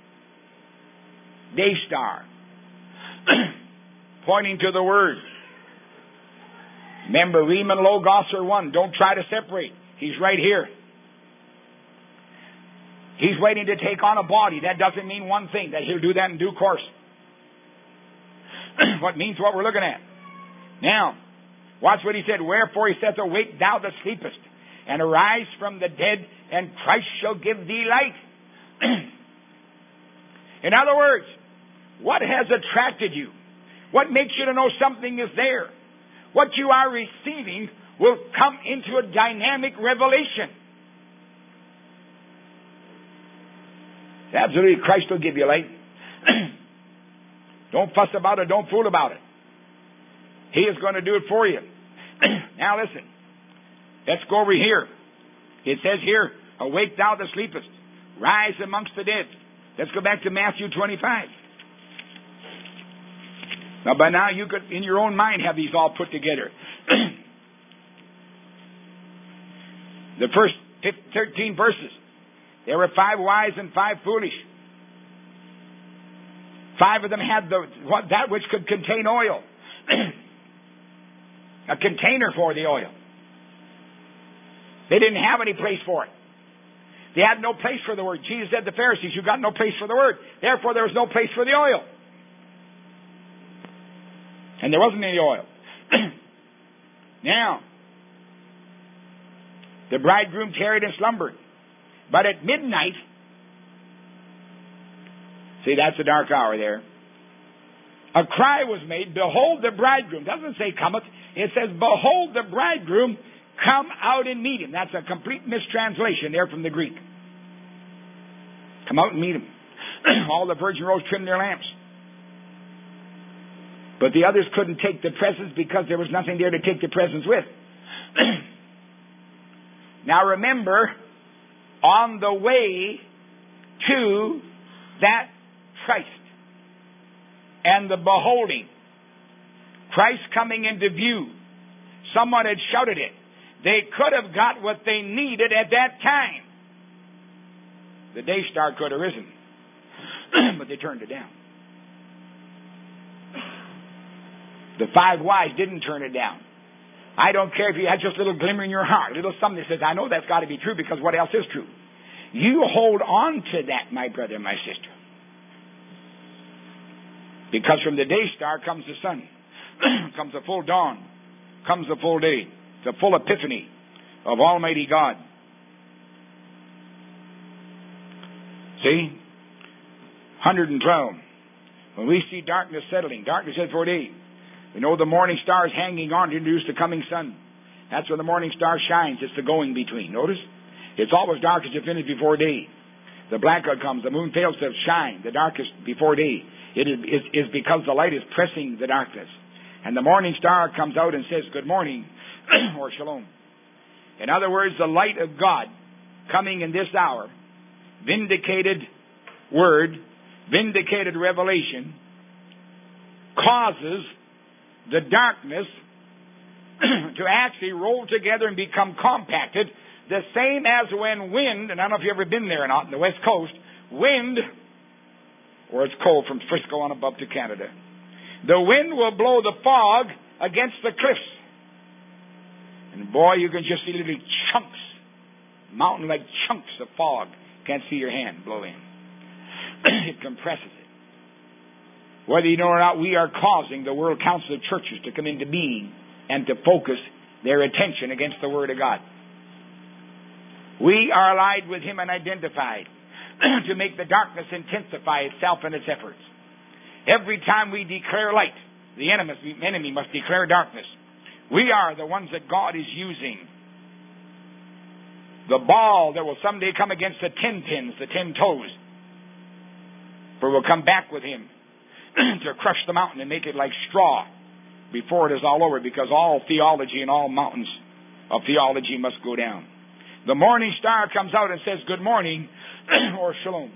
Day star. Pointing to the word. Remember, Riem and Logos are one. Don't try to separate. He's right here. He's waiting to take on a body. That doesn't mean one thing, that He'll do that in due course. What means what we're looking at. Now, watch what He said. Wherefore He saith, awake thou that sleepest, and arise from the dead, and Christ shall give thee light. In other words, what has attracted you? What makes you to know something is there? What you are receiving will come into a dynamic revelation. Absolutely, Christ will give you light. Don't fuss about it. Don't fool about it. He is going to do it for you. Now listen. Let's go over here. It says here, awake thou that sleepest, rise amongst the dead. Let's go back to Matthew twenty-five. Now by now you could, in your own mind, have these all put together. The first thirteen verses. There were five wise and five foolish. Five of them had the what, that which could contain oil. A container for the oil. They didn't have any place for it. They had no place for the word. Jesus said to the Pharisees, you got no place for the word. Therefore there was no place for the oil. And there wasn't any oil. Now, the bridegroom tarried and slumbered. But at midnight, see, that's the dark hour there. A cry was made, behold the bridegroom. It doesn't say cometh. It says, behold the bridegroom, come out and meet him. That's a complete mistranslation there from the Greek. Come out and meet him. All the virgin rows trimmed their lamps. But the others couldn't take the presents because there was nothing there to take the presents with. Now remember, on the way to that Christ and the beholding, Christ coming into view, someone had shouted it. They could have got what they needed at that time. The day star could have risen, but they turned it down. The five wise didn't turn it down. I don't care if you had just a little glimmer in your heart, a little something that says, I know that's got to be true because what else is true? You hold on to that, my brother and my sister. Because from the day star comes the sun, comes the full dawn, comes the full day, the full epiphany of Almighty God. See? one hundred twelve. When we see darkness settling, darkness said for a day, we know the morning star is hanging on to introduce the coming sun. That's when the morning star shines. It's the going between. Notice? It's always darkest to finish before day. The blackcloud comes. The moon fails to shine. The darkest before day. It is, is, is because the light is pressing the darkness. And the morning star comes out and says, good morning, or shalom. In other words, the light of God coming in this hour, vindicated word, vindicated revelation, causes the darkness to actually roll together and become compacted, the same as when wind, and I don't know if you've ever been there or not, in the West Coast, wind, or it's cold from Frisco on above to Canada, the wind will blow the fog against the cliffs. And boy, you can just see little chunks, mountain-like chunks of fog. Can't see your hand blow in. It compresses it. Whether you know or not, we are causing the World Council of Churches to come into being and to focus their attention against the Word of God. We are allied with Him and identified to make the darkness intensify itself in its efforts. Every time we declare light, the enemy must declare darkness. We are the ones that God is using. The ball that will someday come against the ten pins, the ten toes, for we'll come back with Him to crush the mountain and make it like straw before it is all over, because all theology and all mountains of theology must go down. The morning star comes out and says, good morning, or shalom.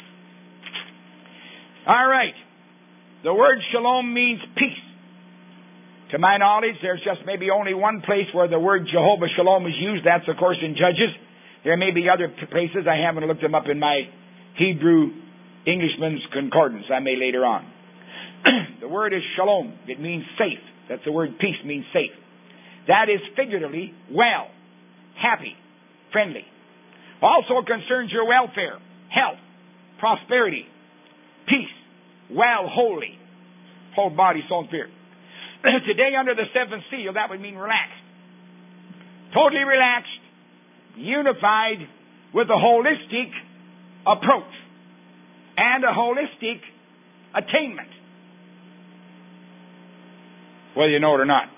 All right. The word shalom means peace. To my knowledge, there's just maybe only one place where the word Jehovah Shalom is used. That's, of course, in Judges. There may be other places. I haven't looked them up in my Hebrew Englishman's Concordance. I may later on. The word is shalom. It means safe. That's the word peace means safe. That is figuratively well, happy, friendly. Also concerns your welfare, health, prosperity, peace, well, holy, whole body, soul, and spirit. Today, under the seventh seal, that would mean relaxed. Totally relaxed, unified with a holistic approach and a holistic attainment, whether you know it or not.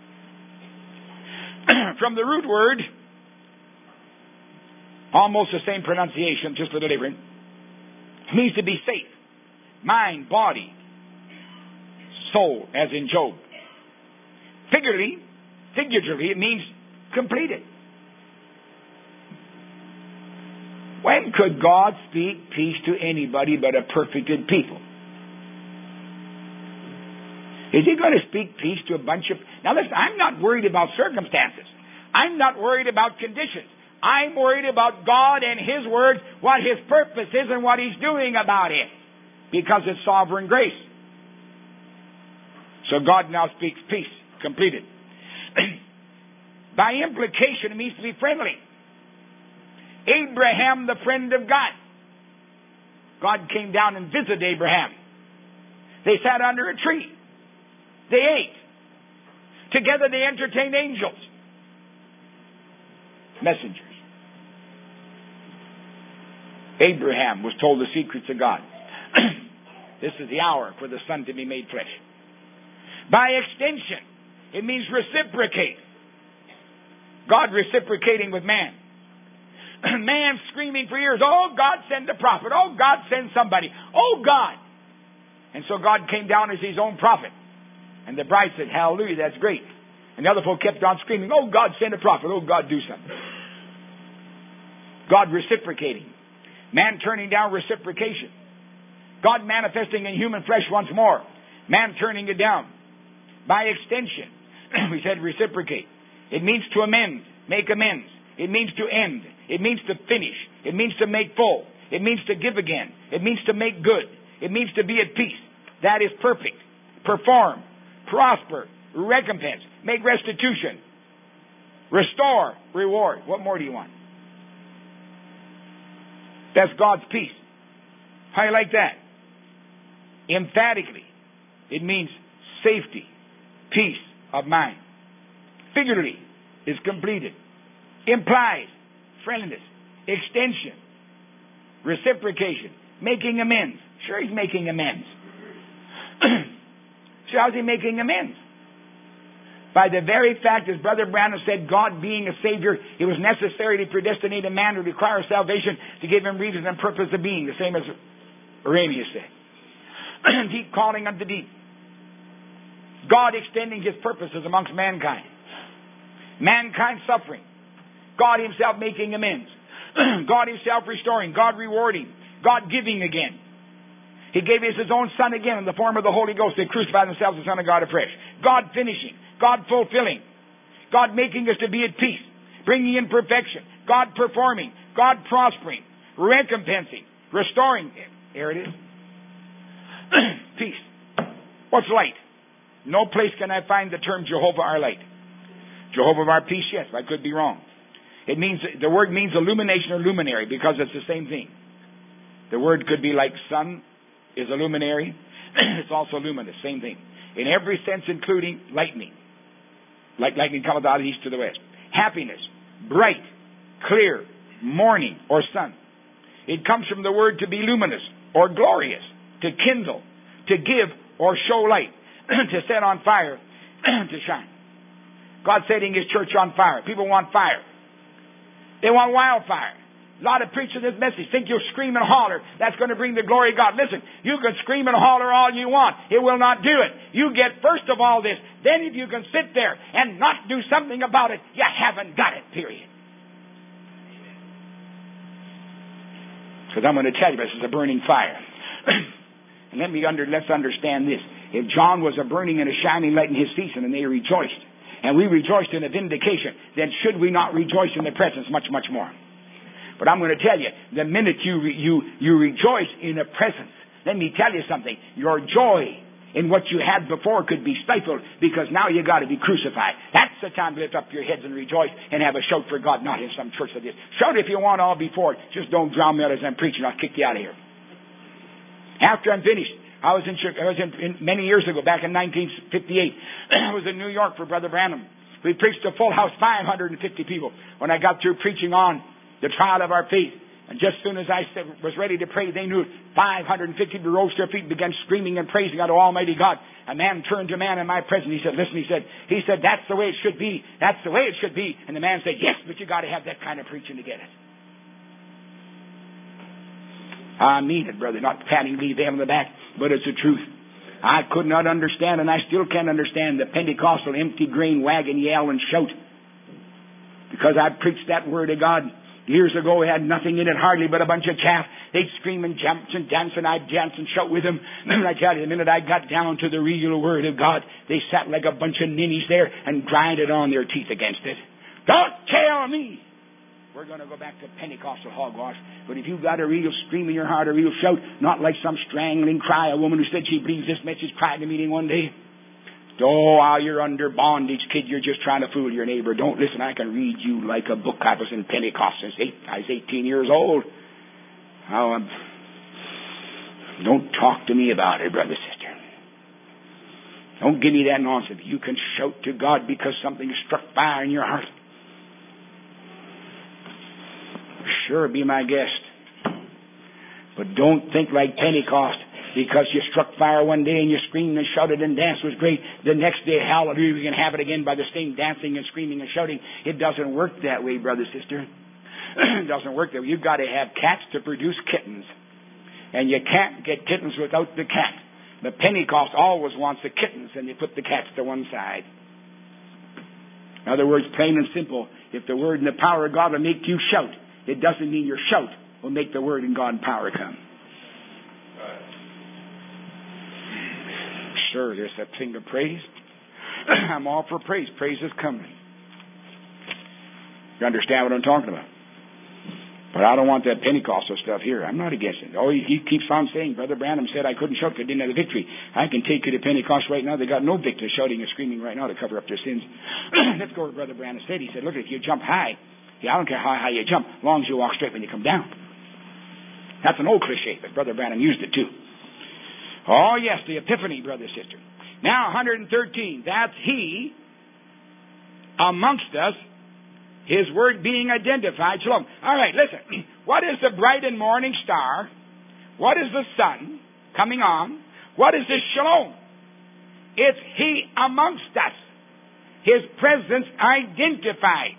From the root word, almost the same pronunciation, just a little different, means to be safe. Mind, body, soul, as in Job. Figuratively, figuratively, it means completed. When could God speak peace to anybody but a perfected people? Is He going to speak peace to a bunch of... Now listen, I'm not worried about circumstances. I'm not worried about conditions. I'm worried about God and His Word, what His purpose is and what He's doing about it. Because it's sovereign grace. So God now speaks peace, completed. By implication, it means to be friendly. Abraham, the friend of God. God came down and visited Abraham. They sat under a tree. They ate. Together they entertained angels. Messengers. Abraham was told the secrets of God. This is the hour for the Son to be made flesh. By extension, it means reciprocate. God reciprocating with man. Man screaming for years, oh, God send a prophet. Oh, God send somebody. Oh, God. And so God came down as His own prophet. And the bride said, hallelujah, that's great. And the other folk kept on screaming, oh, God send a prophet. Oh, God do something. God reciprocating. Man turning down reciprocation. God manifesting in human flesh once more. Man turning it down. By extension, we said reciprocate. It means to amend, make amends. It means to end. It means to finish. It means to make full. It means to give again. It means to make good. It means to be at peace. That is perfect. Perform. Prosper. Recompense. Make restitution. Restore. Reward. What more do you want? That's God's peace. How do you like that? Emphatically, it means safety, peace of mind. Figuratively, is completed. Implies friendliness, extension, reciprocation, making amends. Sure, He's making amends. So how's He making amends? By the very fact, as Brother Branham said, God being a Savior, it was necessary to predestinate a man to require salvation to give him reason and purpose of being, the same as Arrhenius said. Deep calling unto deep. God extending His purposes amongst mankind. Mankind suffering. God Himself making amends. God Himself restoring. God rewarding. God giving again. He gave us His own Son again in the form of the Holy Ghost. They crucified themselves, the Son of God afresh. God finishing. God fulfilling. God making us to be at peace, bringing in perfection, God performing, God prospering, recompensing, restoring. There it is. Peace. What's light? No place can I find the term Jehovah our light. Jehovah of our peace, yes, I could be wrong. It means, the word means illumination or luminary because it's the same thing. The word could be like sun is a luminary. It's also luminous, same thing. In every sense, including lightning. Like lightning cometh out of the east to the west. Happiness, bright, clear, morning, or sun. It comes from the word to be luminous or glorious, to kindle, to give or show light, to set on fire, to shine. God's setting His church on fire. People want fire. They want wildfire. A lot of preaching this message think you'll scream and holler. That's going to bring the glory of God. Listen, you can scream and holler all you want. It will not do it. You get first of all this. Then if you can sit there and not do something about it, you haven't got it, period. Because I'm going to tell you, this is a burning fire. And let me under, let's understand this. If John was a burning and a shining light in his season and they rejoiced, and we rejoiced in the vindication, then should we not rejoice in the presence much, much more? But I'm going to tell you, the minute you re, you you rejoice in the presence, let me tell you something. Your joy in what you had before could be stifled because now you got to be crucified. That's the time to lift up your heads and rejoice and have a shout for God, not in some church like this. Shout if you want all before. Just don't drown me out as I'm preaching. I'll kick you out of here. After I'm finished, I was in I was in, in many years ago, back in nineteen fifty-eight. I was in New York for Brother Branham. We preached a full house, five hundred fifty people. When I got through preaching on the trial of our faith, and just as soon as I was ready to pray, they knew it. five hundred fifty people rose to their feet and began screaming and praising unto Almighty God. A man turned to a man in my presence. He said, listen, he said, he said, that's the way it should be. That's the way it should be. And the man said, yes, but you got to have that kind of preaching to get it. I mean it, brother, not patting me down on the back, but it's the truth. I could not understand, and I still can't understand the Pentecostal empty grain wagon yell and shout. Because I preached that word of God years ago. It had nothing in it, hardly but a bunch of chaff. They'd scream and jump and dance, and I'd dance and shout with them. And I tell you, the minute I got down to the real word of God, they sat like a bunch of ninnies there and grinded on their teeth against it. Don't tell me! We're going to go back to Pentecostal hogwash. But if you've got a real scream in your heart, a real shout, not like some strangling cry, a woman who said she believes this message cried in a meeting one day. Oh, while you're under bondage, kid, you're just trying to fool your neighbor. Don't listen. I can read you like a book. I was in Pentecost since eight, I was eighteen years old. Oh, I'm, don't talk to me about it, brother, sister. Don't give me that nonsense. You can shout to God because something struck fire in your heart. Sure, be my guest. But don't think like Pentecost. Because you struck fire one day and you screamed and shouted and danced was great. The next day, hallelujah, we can have it again by the same dancing and screaming and shouting. It doesn't work that way, brother, sister. It doesn't work that way. You've got to have cats to produce kittens. And you can't get kittens without the cat. The Pentecost always wants the kittens, and they put the cats to one side. In other words, plain and simple, if the word and the power of God will make you shout, it doesn't mean your shout will make the word and God and power come. Sure, there's that thing of praise. I'm all for praise. Praise is coming. You understand what I'm talking about? But I don't want that Pentecostal stuff here. I'm not against it. Oh, he keeps on saying, Brother Branham said I couldn't shout because I didn't have the victory. I can take you to Pentecost right now. They got no victory shouting and screaming right now to cover up their sins. Let's go where Brother Branham said. He said, look, if you jump high, yeah, I don't care how high you jump, as long as you walk straight when you come down. That's an old cliche, but Brother Branham used it too. Oh, yes, the Epiphany, brother, sister. Now, one hundred thirteen. That's He amongst us, His Word being identified. Shalom. All right, listen. What is the bright and morning star? What is the sun coming on? What is this shalom? It's He amongst us. His presence identified.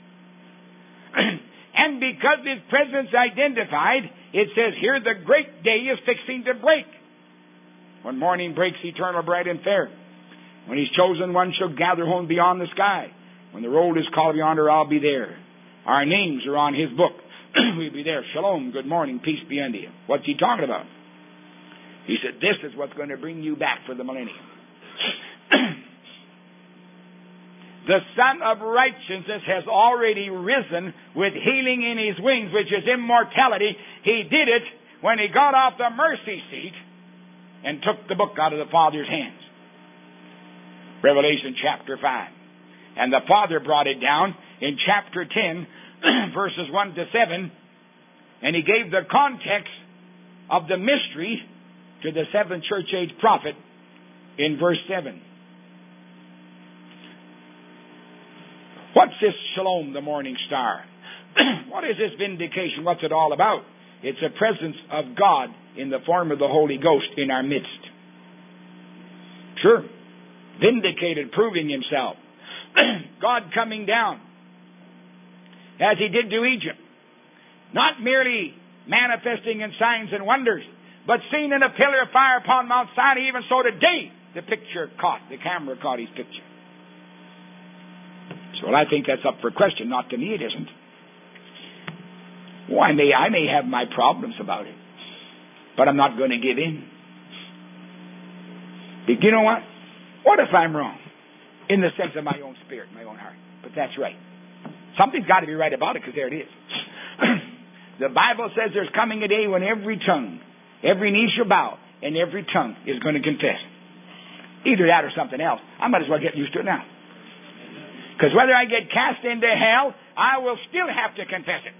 And because His presence identified, it says here the great day is fixing to break. When morning breaks, eternal, bright, and fair. When His chosen one shall gather home beyond the sky. When the roll is called yonder, I'll be there. Our names are on His book. We'll be there. Shalom, good morning, peace be unto you. What's He talking about? He said, this is what's going to bring you back for the millennium. The Son of Righteousness has already risen with healing in His wings, which is immortality. He did it when He got off the mercy seat and took the book out of the Father's hands. Revelation chapter five. And the Father brought it down in chapter ten, verses one to seven, and He gave the context of the mystery to the seventh church age prophet in verse seven. What's this shalom, the morning star? What is this vindication? What's it all about? It's a presence of God in the form of the Holy Ghost in our midst. Sure. Vindicated, proving Himself. God coming down, as He did to Egypt. Not merely manifesting in signs and wonders, but seen in a pillar of fire upon Mount Sinai. Even so today, the picture caught, the camera caught His picture. So I think that's up for question. Not to me, it isn't. Well, I may, I may have my problems about it, but I'm not going to give in. But you know what? What if I'm wrong? In the sense of my own spirit, my own heart. But that's right. Something's got to be right about it, because there it is. The Bible says there's coming a day when every tongue, every knee shall bow, and every tongue is going to confess. Either that or something else. I might as well get used to it now. Because whether I get cast into hell, I will still have to confess it.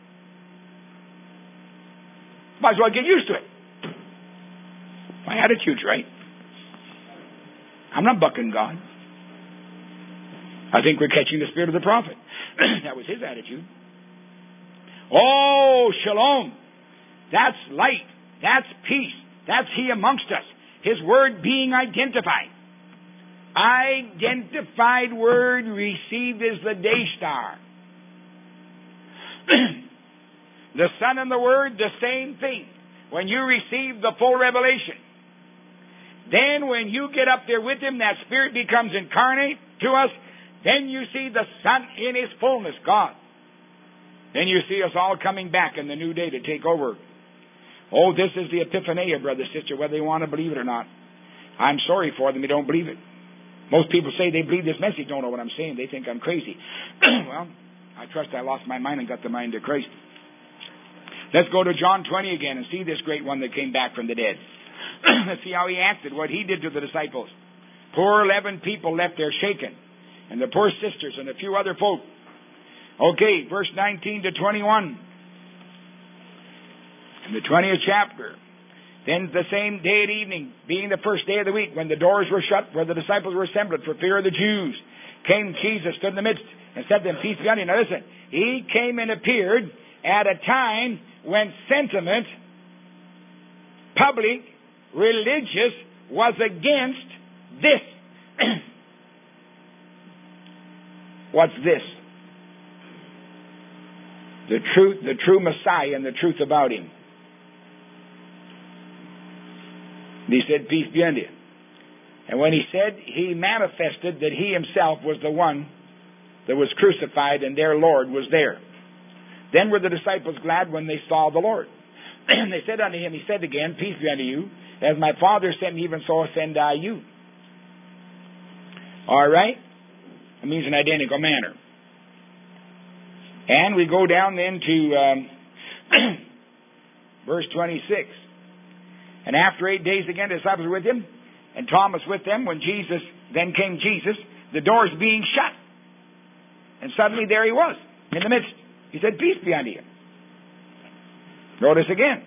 Might as well get used to it. My attitude's right. I'm not bucking God. I think we're catching the spirit of the prophet. That was his attitude. Oh, shalom. That's light. That's peace. That's He amongst us. His word being identified. Identified word received is the day star. The Son and the Word, the same thing. When you receive the full revelation, then when you get up there with Him, that Spirit becomes incarnate to us. Then you see the Son in His fullness, God. Then you see us all coming back in the new day to take over. Oh, this is the epiphania, brother, sister, whether they want to believe it or not. I'm sorry for them, they don't believe it. Most people say they believe this message, don't know what I'm saying. They think I'm crazy. Well, I trust I lost my mind and got the mind of Christ. Let's go to John twenty again and see this great one that came back from the dead. Let's see how He acted, what He did to the disciples. Poor eleven people left there shaken. And the poor sisters and a few other folk. Okay, verse nineteen to twenty-one. In the twentieth chapter. Then the same day at evening, being the first day of the week, when the doors were shut, where the disciples were assembled for fear of the Jews, came Jesus, stood in the midst, and said to them, peace be unto you. Now listen, He came and appeared at a time when sentiment, public, religious, was against this. What's this? The truth, the true Messiah and the truth about Him. And He said, peace be unto you. And when He said, He manifested that He Himself was the one that was crucified and their Lord was there. Then were the disciples glad when they saw the Lord. And they said unto Him, He said again, peace be unto you. As my Father sent me, even so send I you. All right? It means an identical manner. And we go down then to um, verse twenty-six. And after eight days again, the disciples were with Him, and Thomas with them. When Jesus, then came Jesus, the doors being shut. And suddenly there He was, in the midst. He said, peace be unto you. Notice again.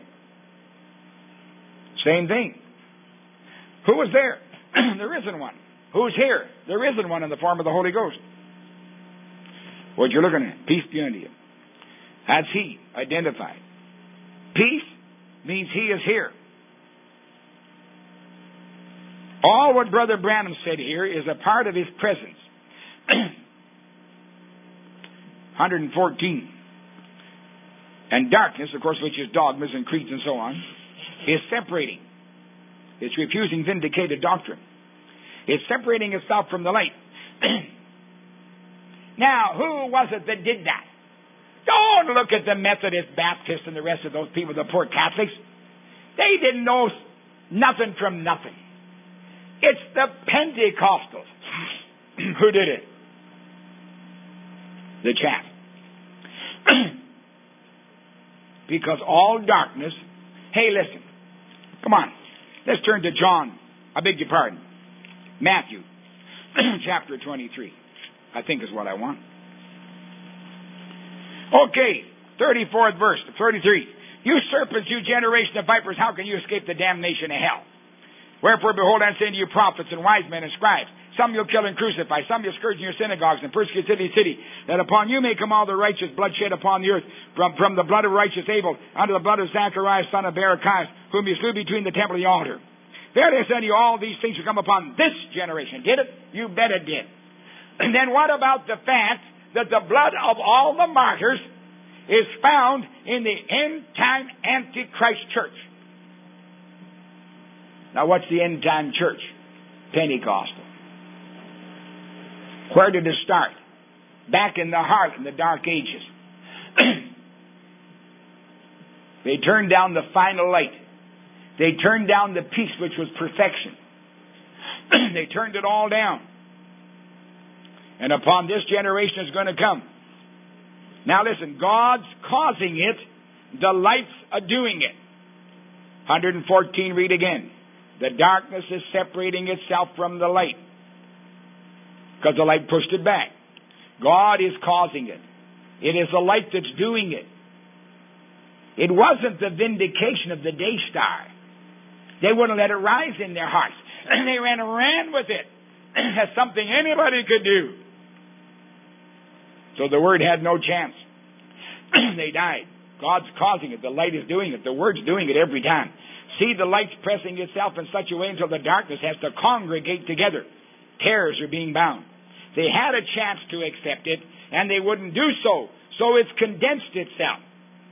Same thing. Who was there? The risen one. Who's here? The risen one in the form of the Holy Ghost. What you're looking at, peace be unto you. That's He, identified. Peace means He is here. All what Brother Branham said here is a part of His presence. one hundred fourteen. And darkness, of course, which is dogmas and creeds and so on, is separating. It's refusing vindicated doctrine. It's separating itself from the light. Now, who was it that did that? Don't look at the Methodist, Baptists, and the rest of those people, the poor Catholics. They didn't know nothing from nothing. It's the Pentecostals who did it. the chaff. Because all darkness... Hey, listen. Come on. Let's turn to John. I beg your pardon. Matthew. Chapter twenty-three. I think is what I want. Okay. thirty-fourth verse. thirty-three. You serpents, you generation of vipers, how can you escape the damnation of hell? Wherefore, behold, I say unto you prophets and wise men and scribes, some you'll kill and crucify, some you'll scourge in your synagogues and persecute city to city, that upon you may come all the righteous blood shed upon the earth, from, from the blood of righteous Abel unto the blood of Zacharias, son of Barachias, whom you slew between the temple and the altar. Verily I say unto you, all these things will come upon this generation. Did it? You bet it did. And then what about the fact that the blood of all the martyrs is found in the end-time Antichrist church? Now, what's the end-time church? Pentecostal. Where did it start? Back in the heart, in the Dark Ages. They turned down the final light. They turned down the peace, which was perfection. They turned it all down. And upon this generation is going to come. Now listen, God's causing it. The light's a doing it. one fourteen, read again. The darkness is separating itself from the light. Because the light pushed it back. God is causing it. It is the light that's doing it. It wasn't the vindication of the day star. They wouldn't let it rise in their hearts. They ran and ran with it as something anybody could do. So the Word had no chance. They died. God's causing it. The light is doing it. The Word's doing it every time. See, the light's pressing itself in such a way until the darkness has to congregate together. Tares are being bound. They had a chance to accept it, and they wouldn't do so. So it's condensed itself.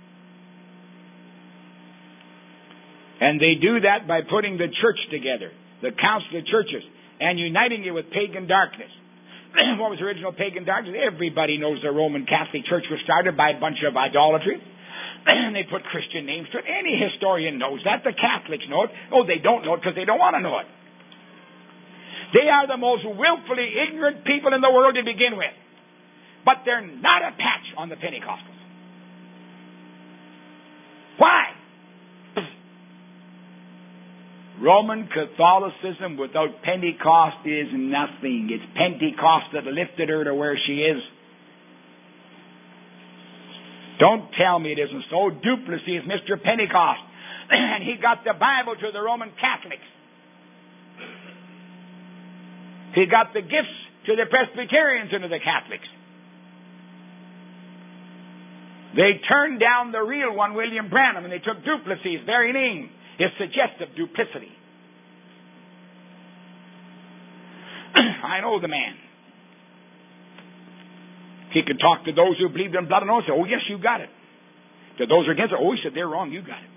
And they do that by putting the church together, the council of churches, and uniting it with pagan darkness. What was original pagan darkness? Everybody knows the Roman Catholic Church was started by a bunch of idolatry. And they put Christian names to it. Any historian knows that. The Catholics know it. Oh, they don't know it because they don't want to know it. They are the most willfully ignorant people in the world to begin with. But they're not a patch on the Pentecostals. Why? Roman Catholicism without Pentecost is nothing. It's Pentecost that lifted her to where she is. Don't tell me it isn't so. Duplessis is Mister Pentecost. And he got the Bible to the Roman Catholics. He got the gifts to the Presbyterians and to the Catholics. They turned down the real one, William Branham, and they took Duplessis' very name. It's suggestive duplicity. I know the man. He could talk to those who believed in blood and oath and say, oh, yes, you got it. To those who are against it, oh, he said, they're wrong, you got it.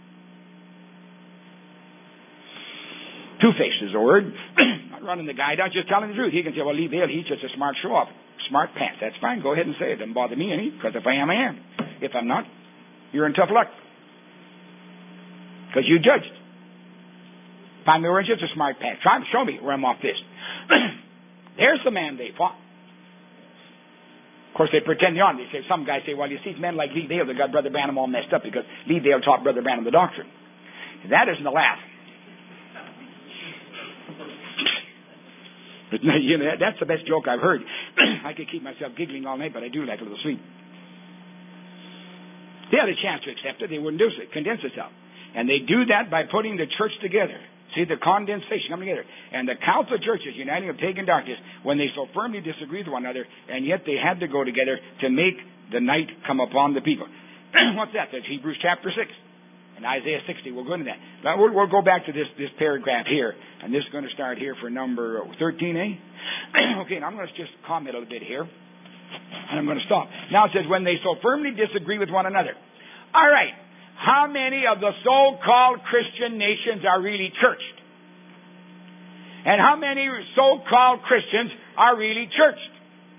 Two-faced is the word. Not running the guy down, just telling the truth. He can say, well, Lee Vale, he's just a smart show-off. Smart pants. That's fine. Go ahead and say it. Doesn't bother me any, because if I am, I am. If I'm not, you're in tough luck. Because you judged. Find me where it's just a smart pass. Try to show me where I'm off this. There's the man they fought. Of course, they pretend they aren't. They say, some guys say, well, you see, men like Lee Dale, they got Brother Branham all messed up because Lee Dale taught Brother Branham the doctrine. That isn't a laugh. But, you know, that's the best joke I've heard. I could keep myself giggling all night, but I do like a little sleep. They had a chance to accept it. They wouldn't do it. Condense itself. And they do that by putting the church together. See, the condensation coming together. And the council of churches uniting of pagan darkness when they so firmly disagree with one another, and yet they had to go together to make the night come upon the people. What's that? That's Hebrews chapter six. And Isaiah sixty. We'll go into that. Now, we'll, we'll go back to this, this paragraph here. And this is going to start here for number thirteen, eh? Okay, now I'm going to just comment a little bit here. And I'm going to stop. Now it says, when they so firmly disagree with one another. All right. How many of the so-called Christian nations are really churched? And how many so-called Christians are really churched?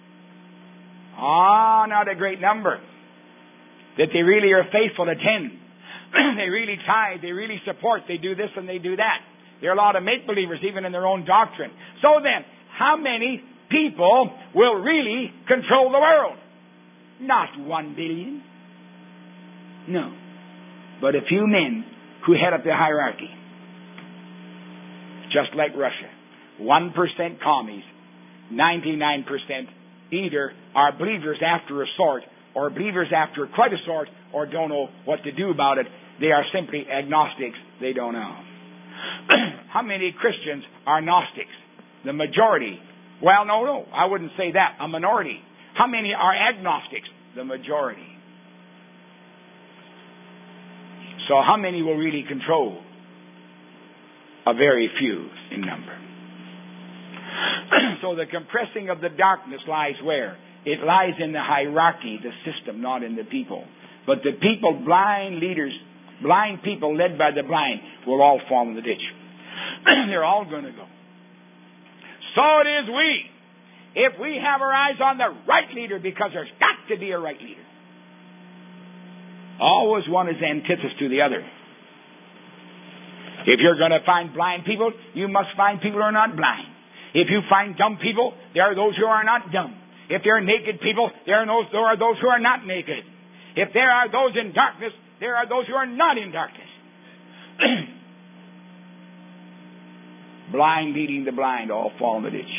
Ah, not a great number. That they really are faithful to ten. They really tithe, they really support, they do this and they do that. There are a lot of make-believers even in their own doctrine. So then, how many people will really control the world? Not one billion. No. But a few men who head up the hierarchy. Just like Russia. One percent commies. Ninety-nine percent either are believers after a sort, or believers after quite a sort, or don't know what to do about it. They are simply agnostics. They don't know. How many Christians are Gnostics? The majority. Well, no, no. I wouldn't say that. A minority. How many are agnostics? The majority. So how many will really control? A very few in number. So the compressing of the darkness lies where? It lies in the hierarchy, the system, not in the people. But the people, blind leaders, blind people led by the blind, will all fall in the ditch. They're all going to go. So it is we. If we have our eyes on the right leader, because there's got to be a right leader. Always one is antithesis to the other. If you're going to find blind people, you must find people who are not blind. If you find dumb people, there are those who are not dumb. If there are naked people, there are those, there are those who are not naked. If there are those in darkness, there are those who are not in darkness. Blind leading the blind, all fall in the ditch.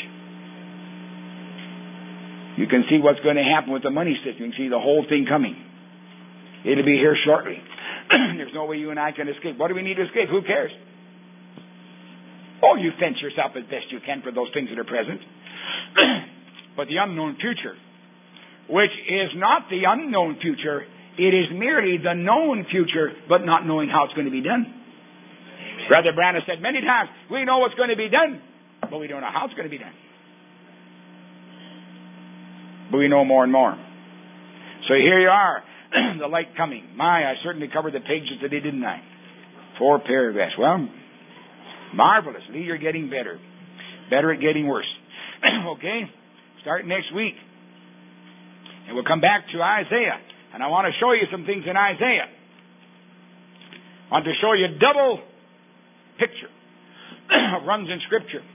You can see what's going to happen with the money system. You can see the whole thing coming. It'll be here shortly. There's no way you and I can escape. What do we need to escape? Who cares? Oh, you fence yourself as best you can for those things that are present. But the unknown future, which is not the unknown future, it is merely the known future, but not knowing how it's going to be done. Amen. Brother Branham said many times, we know what's going to be done, but we don't know how it's going to be done. But we know more and more. So here you are, the light coming. My, I certainly covered the pages today, didn't I? Four paragraphs. Well, marvelous. Lee, you're getting better. Better at getting worse. Okay? Start next week. And we'll come back to Isaiah. And I want to show you some things in Isaiah. I want to show you a double picture of runs in Scripture.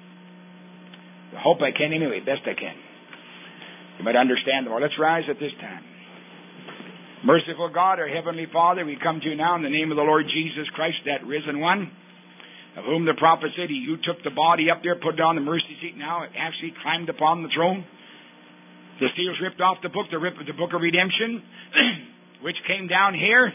I hope I can anyway, best I can. You might understand them. Well, let's rise at this time. Merciful God, our Heavenly Father, we come to you now in the name of the Lord Jesus Christ, that risen one, of whom the prophet said, you took the body up there, put it on the mercy seat. Now it actually climbed upon the throne. The seals ripped off the book, the, rip, the book of redemption, which came down here.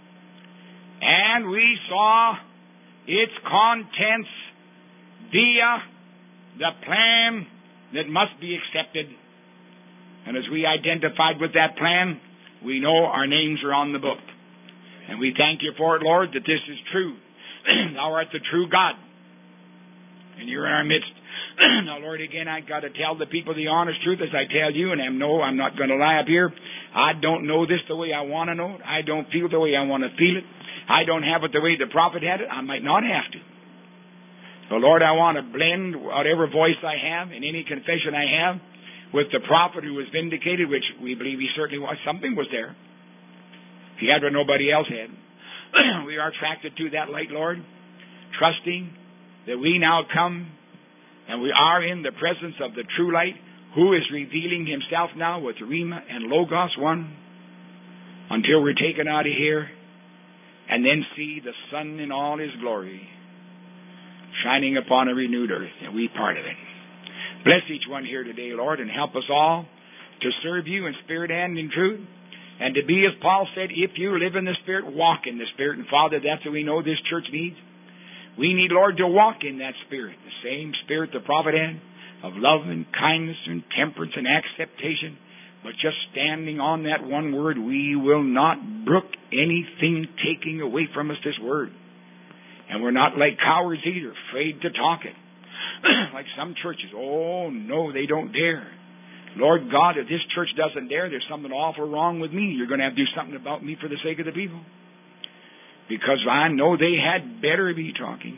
And we saw its contents via the plan that must be accepted. And as we identified with that plan, we know our names are on the book. And we thank you for it, Lord, that this is true. Thou art the true God. And you're in our midst. Now, Lord, again, I've got to tell the people the honest truth as I tell you, and I know I'm not going to lie up here. I don't know this the way I want to know it. I don't feel the way I want to feel it. I don't have it the way the prophet had it. I might not have to. So, Lord, I want to blend whatever voice I have in any confession I have with the prophet who was vindicated, which we believe he certainly was. Something was there. He had what nobody else had. We are attracted to that light, Lord, trusting that we now come and we are in the presence of the true light, who is revealing himself now with Rhema and Logos one, until we're taken out of here and then see the sun in all his glory shining upon a renewed earth, and we part of it. Bless each one here today, Lord, and help us all to serve you in spirit and in truth, and to be, as Paul said, if you live in the Spirit, walk in the Spirit. And Father, that's what we know this church needs. We need, Lord, to walk in that Spirit, the same Spirit the prophet had, of love and kindness and temperance and acceptation. But just standing on that one word, we will not brook anything taking away from us this word. And we're not like cowards either, afraid to talk it. Like some churches, oh no, they don't dare. Lord God, if this church doesn't dare, there's something awful wrong with me. You're going to have to do something about me for the sake of the people. Because I know they had better be talking.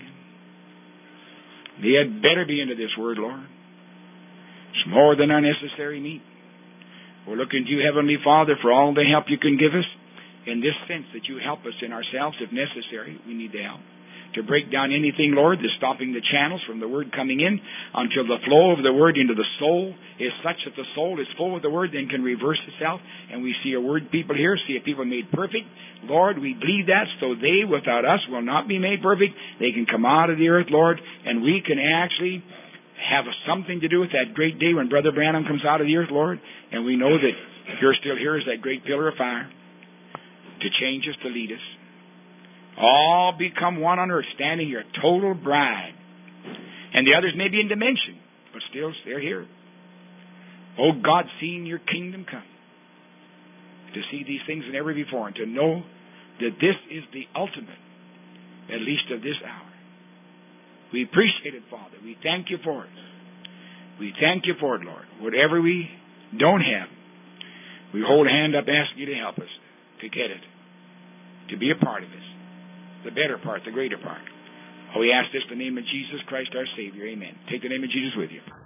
They had better be into this word, Lord. It's more than unnecessary meat. We're looking to you, Heavenly Father, for all the help you can give us in this sense that you help us in ourselves if necessary. We need the help. to break down anything, Lord, that's stopping the channels from the Word coming in until the flow of the Word into the soul is such that the soul is full of the Word, then can reverse itself, and we see a Word people here, see a people made perfect. Lord, we believe that, so they, without us, will not be made perfect. They can come out of the earth, Lord, and we can actually have something to do with that great day when Brother Branham comes out of the earth, Lord, and we know that you're still here as that great pillar of fire to change us, to lead us. All become one on earth, standing here, total bride. And the others may be in dimension, but still they're here. Oh God, seeing your kingdom come, to see these things never before, and to know that this is the ultimate, at least of this hour. We appreciate it, Father. We thank you for it. We thank you for it, Lord. Whatever we don't have, we hold a hand up asking you to help us to get it, to be a part of this, the better part, the greater part. Oh, we ask this in the name of Jesus Christ, our Savior. Amen. Take the name of Jesus with you.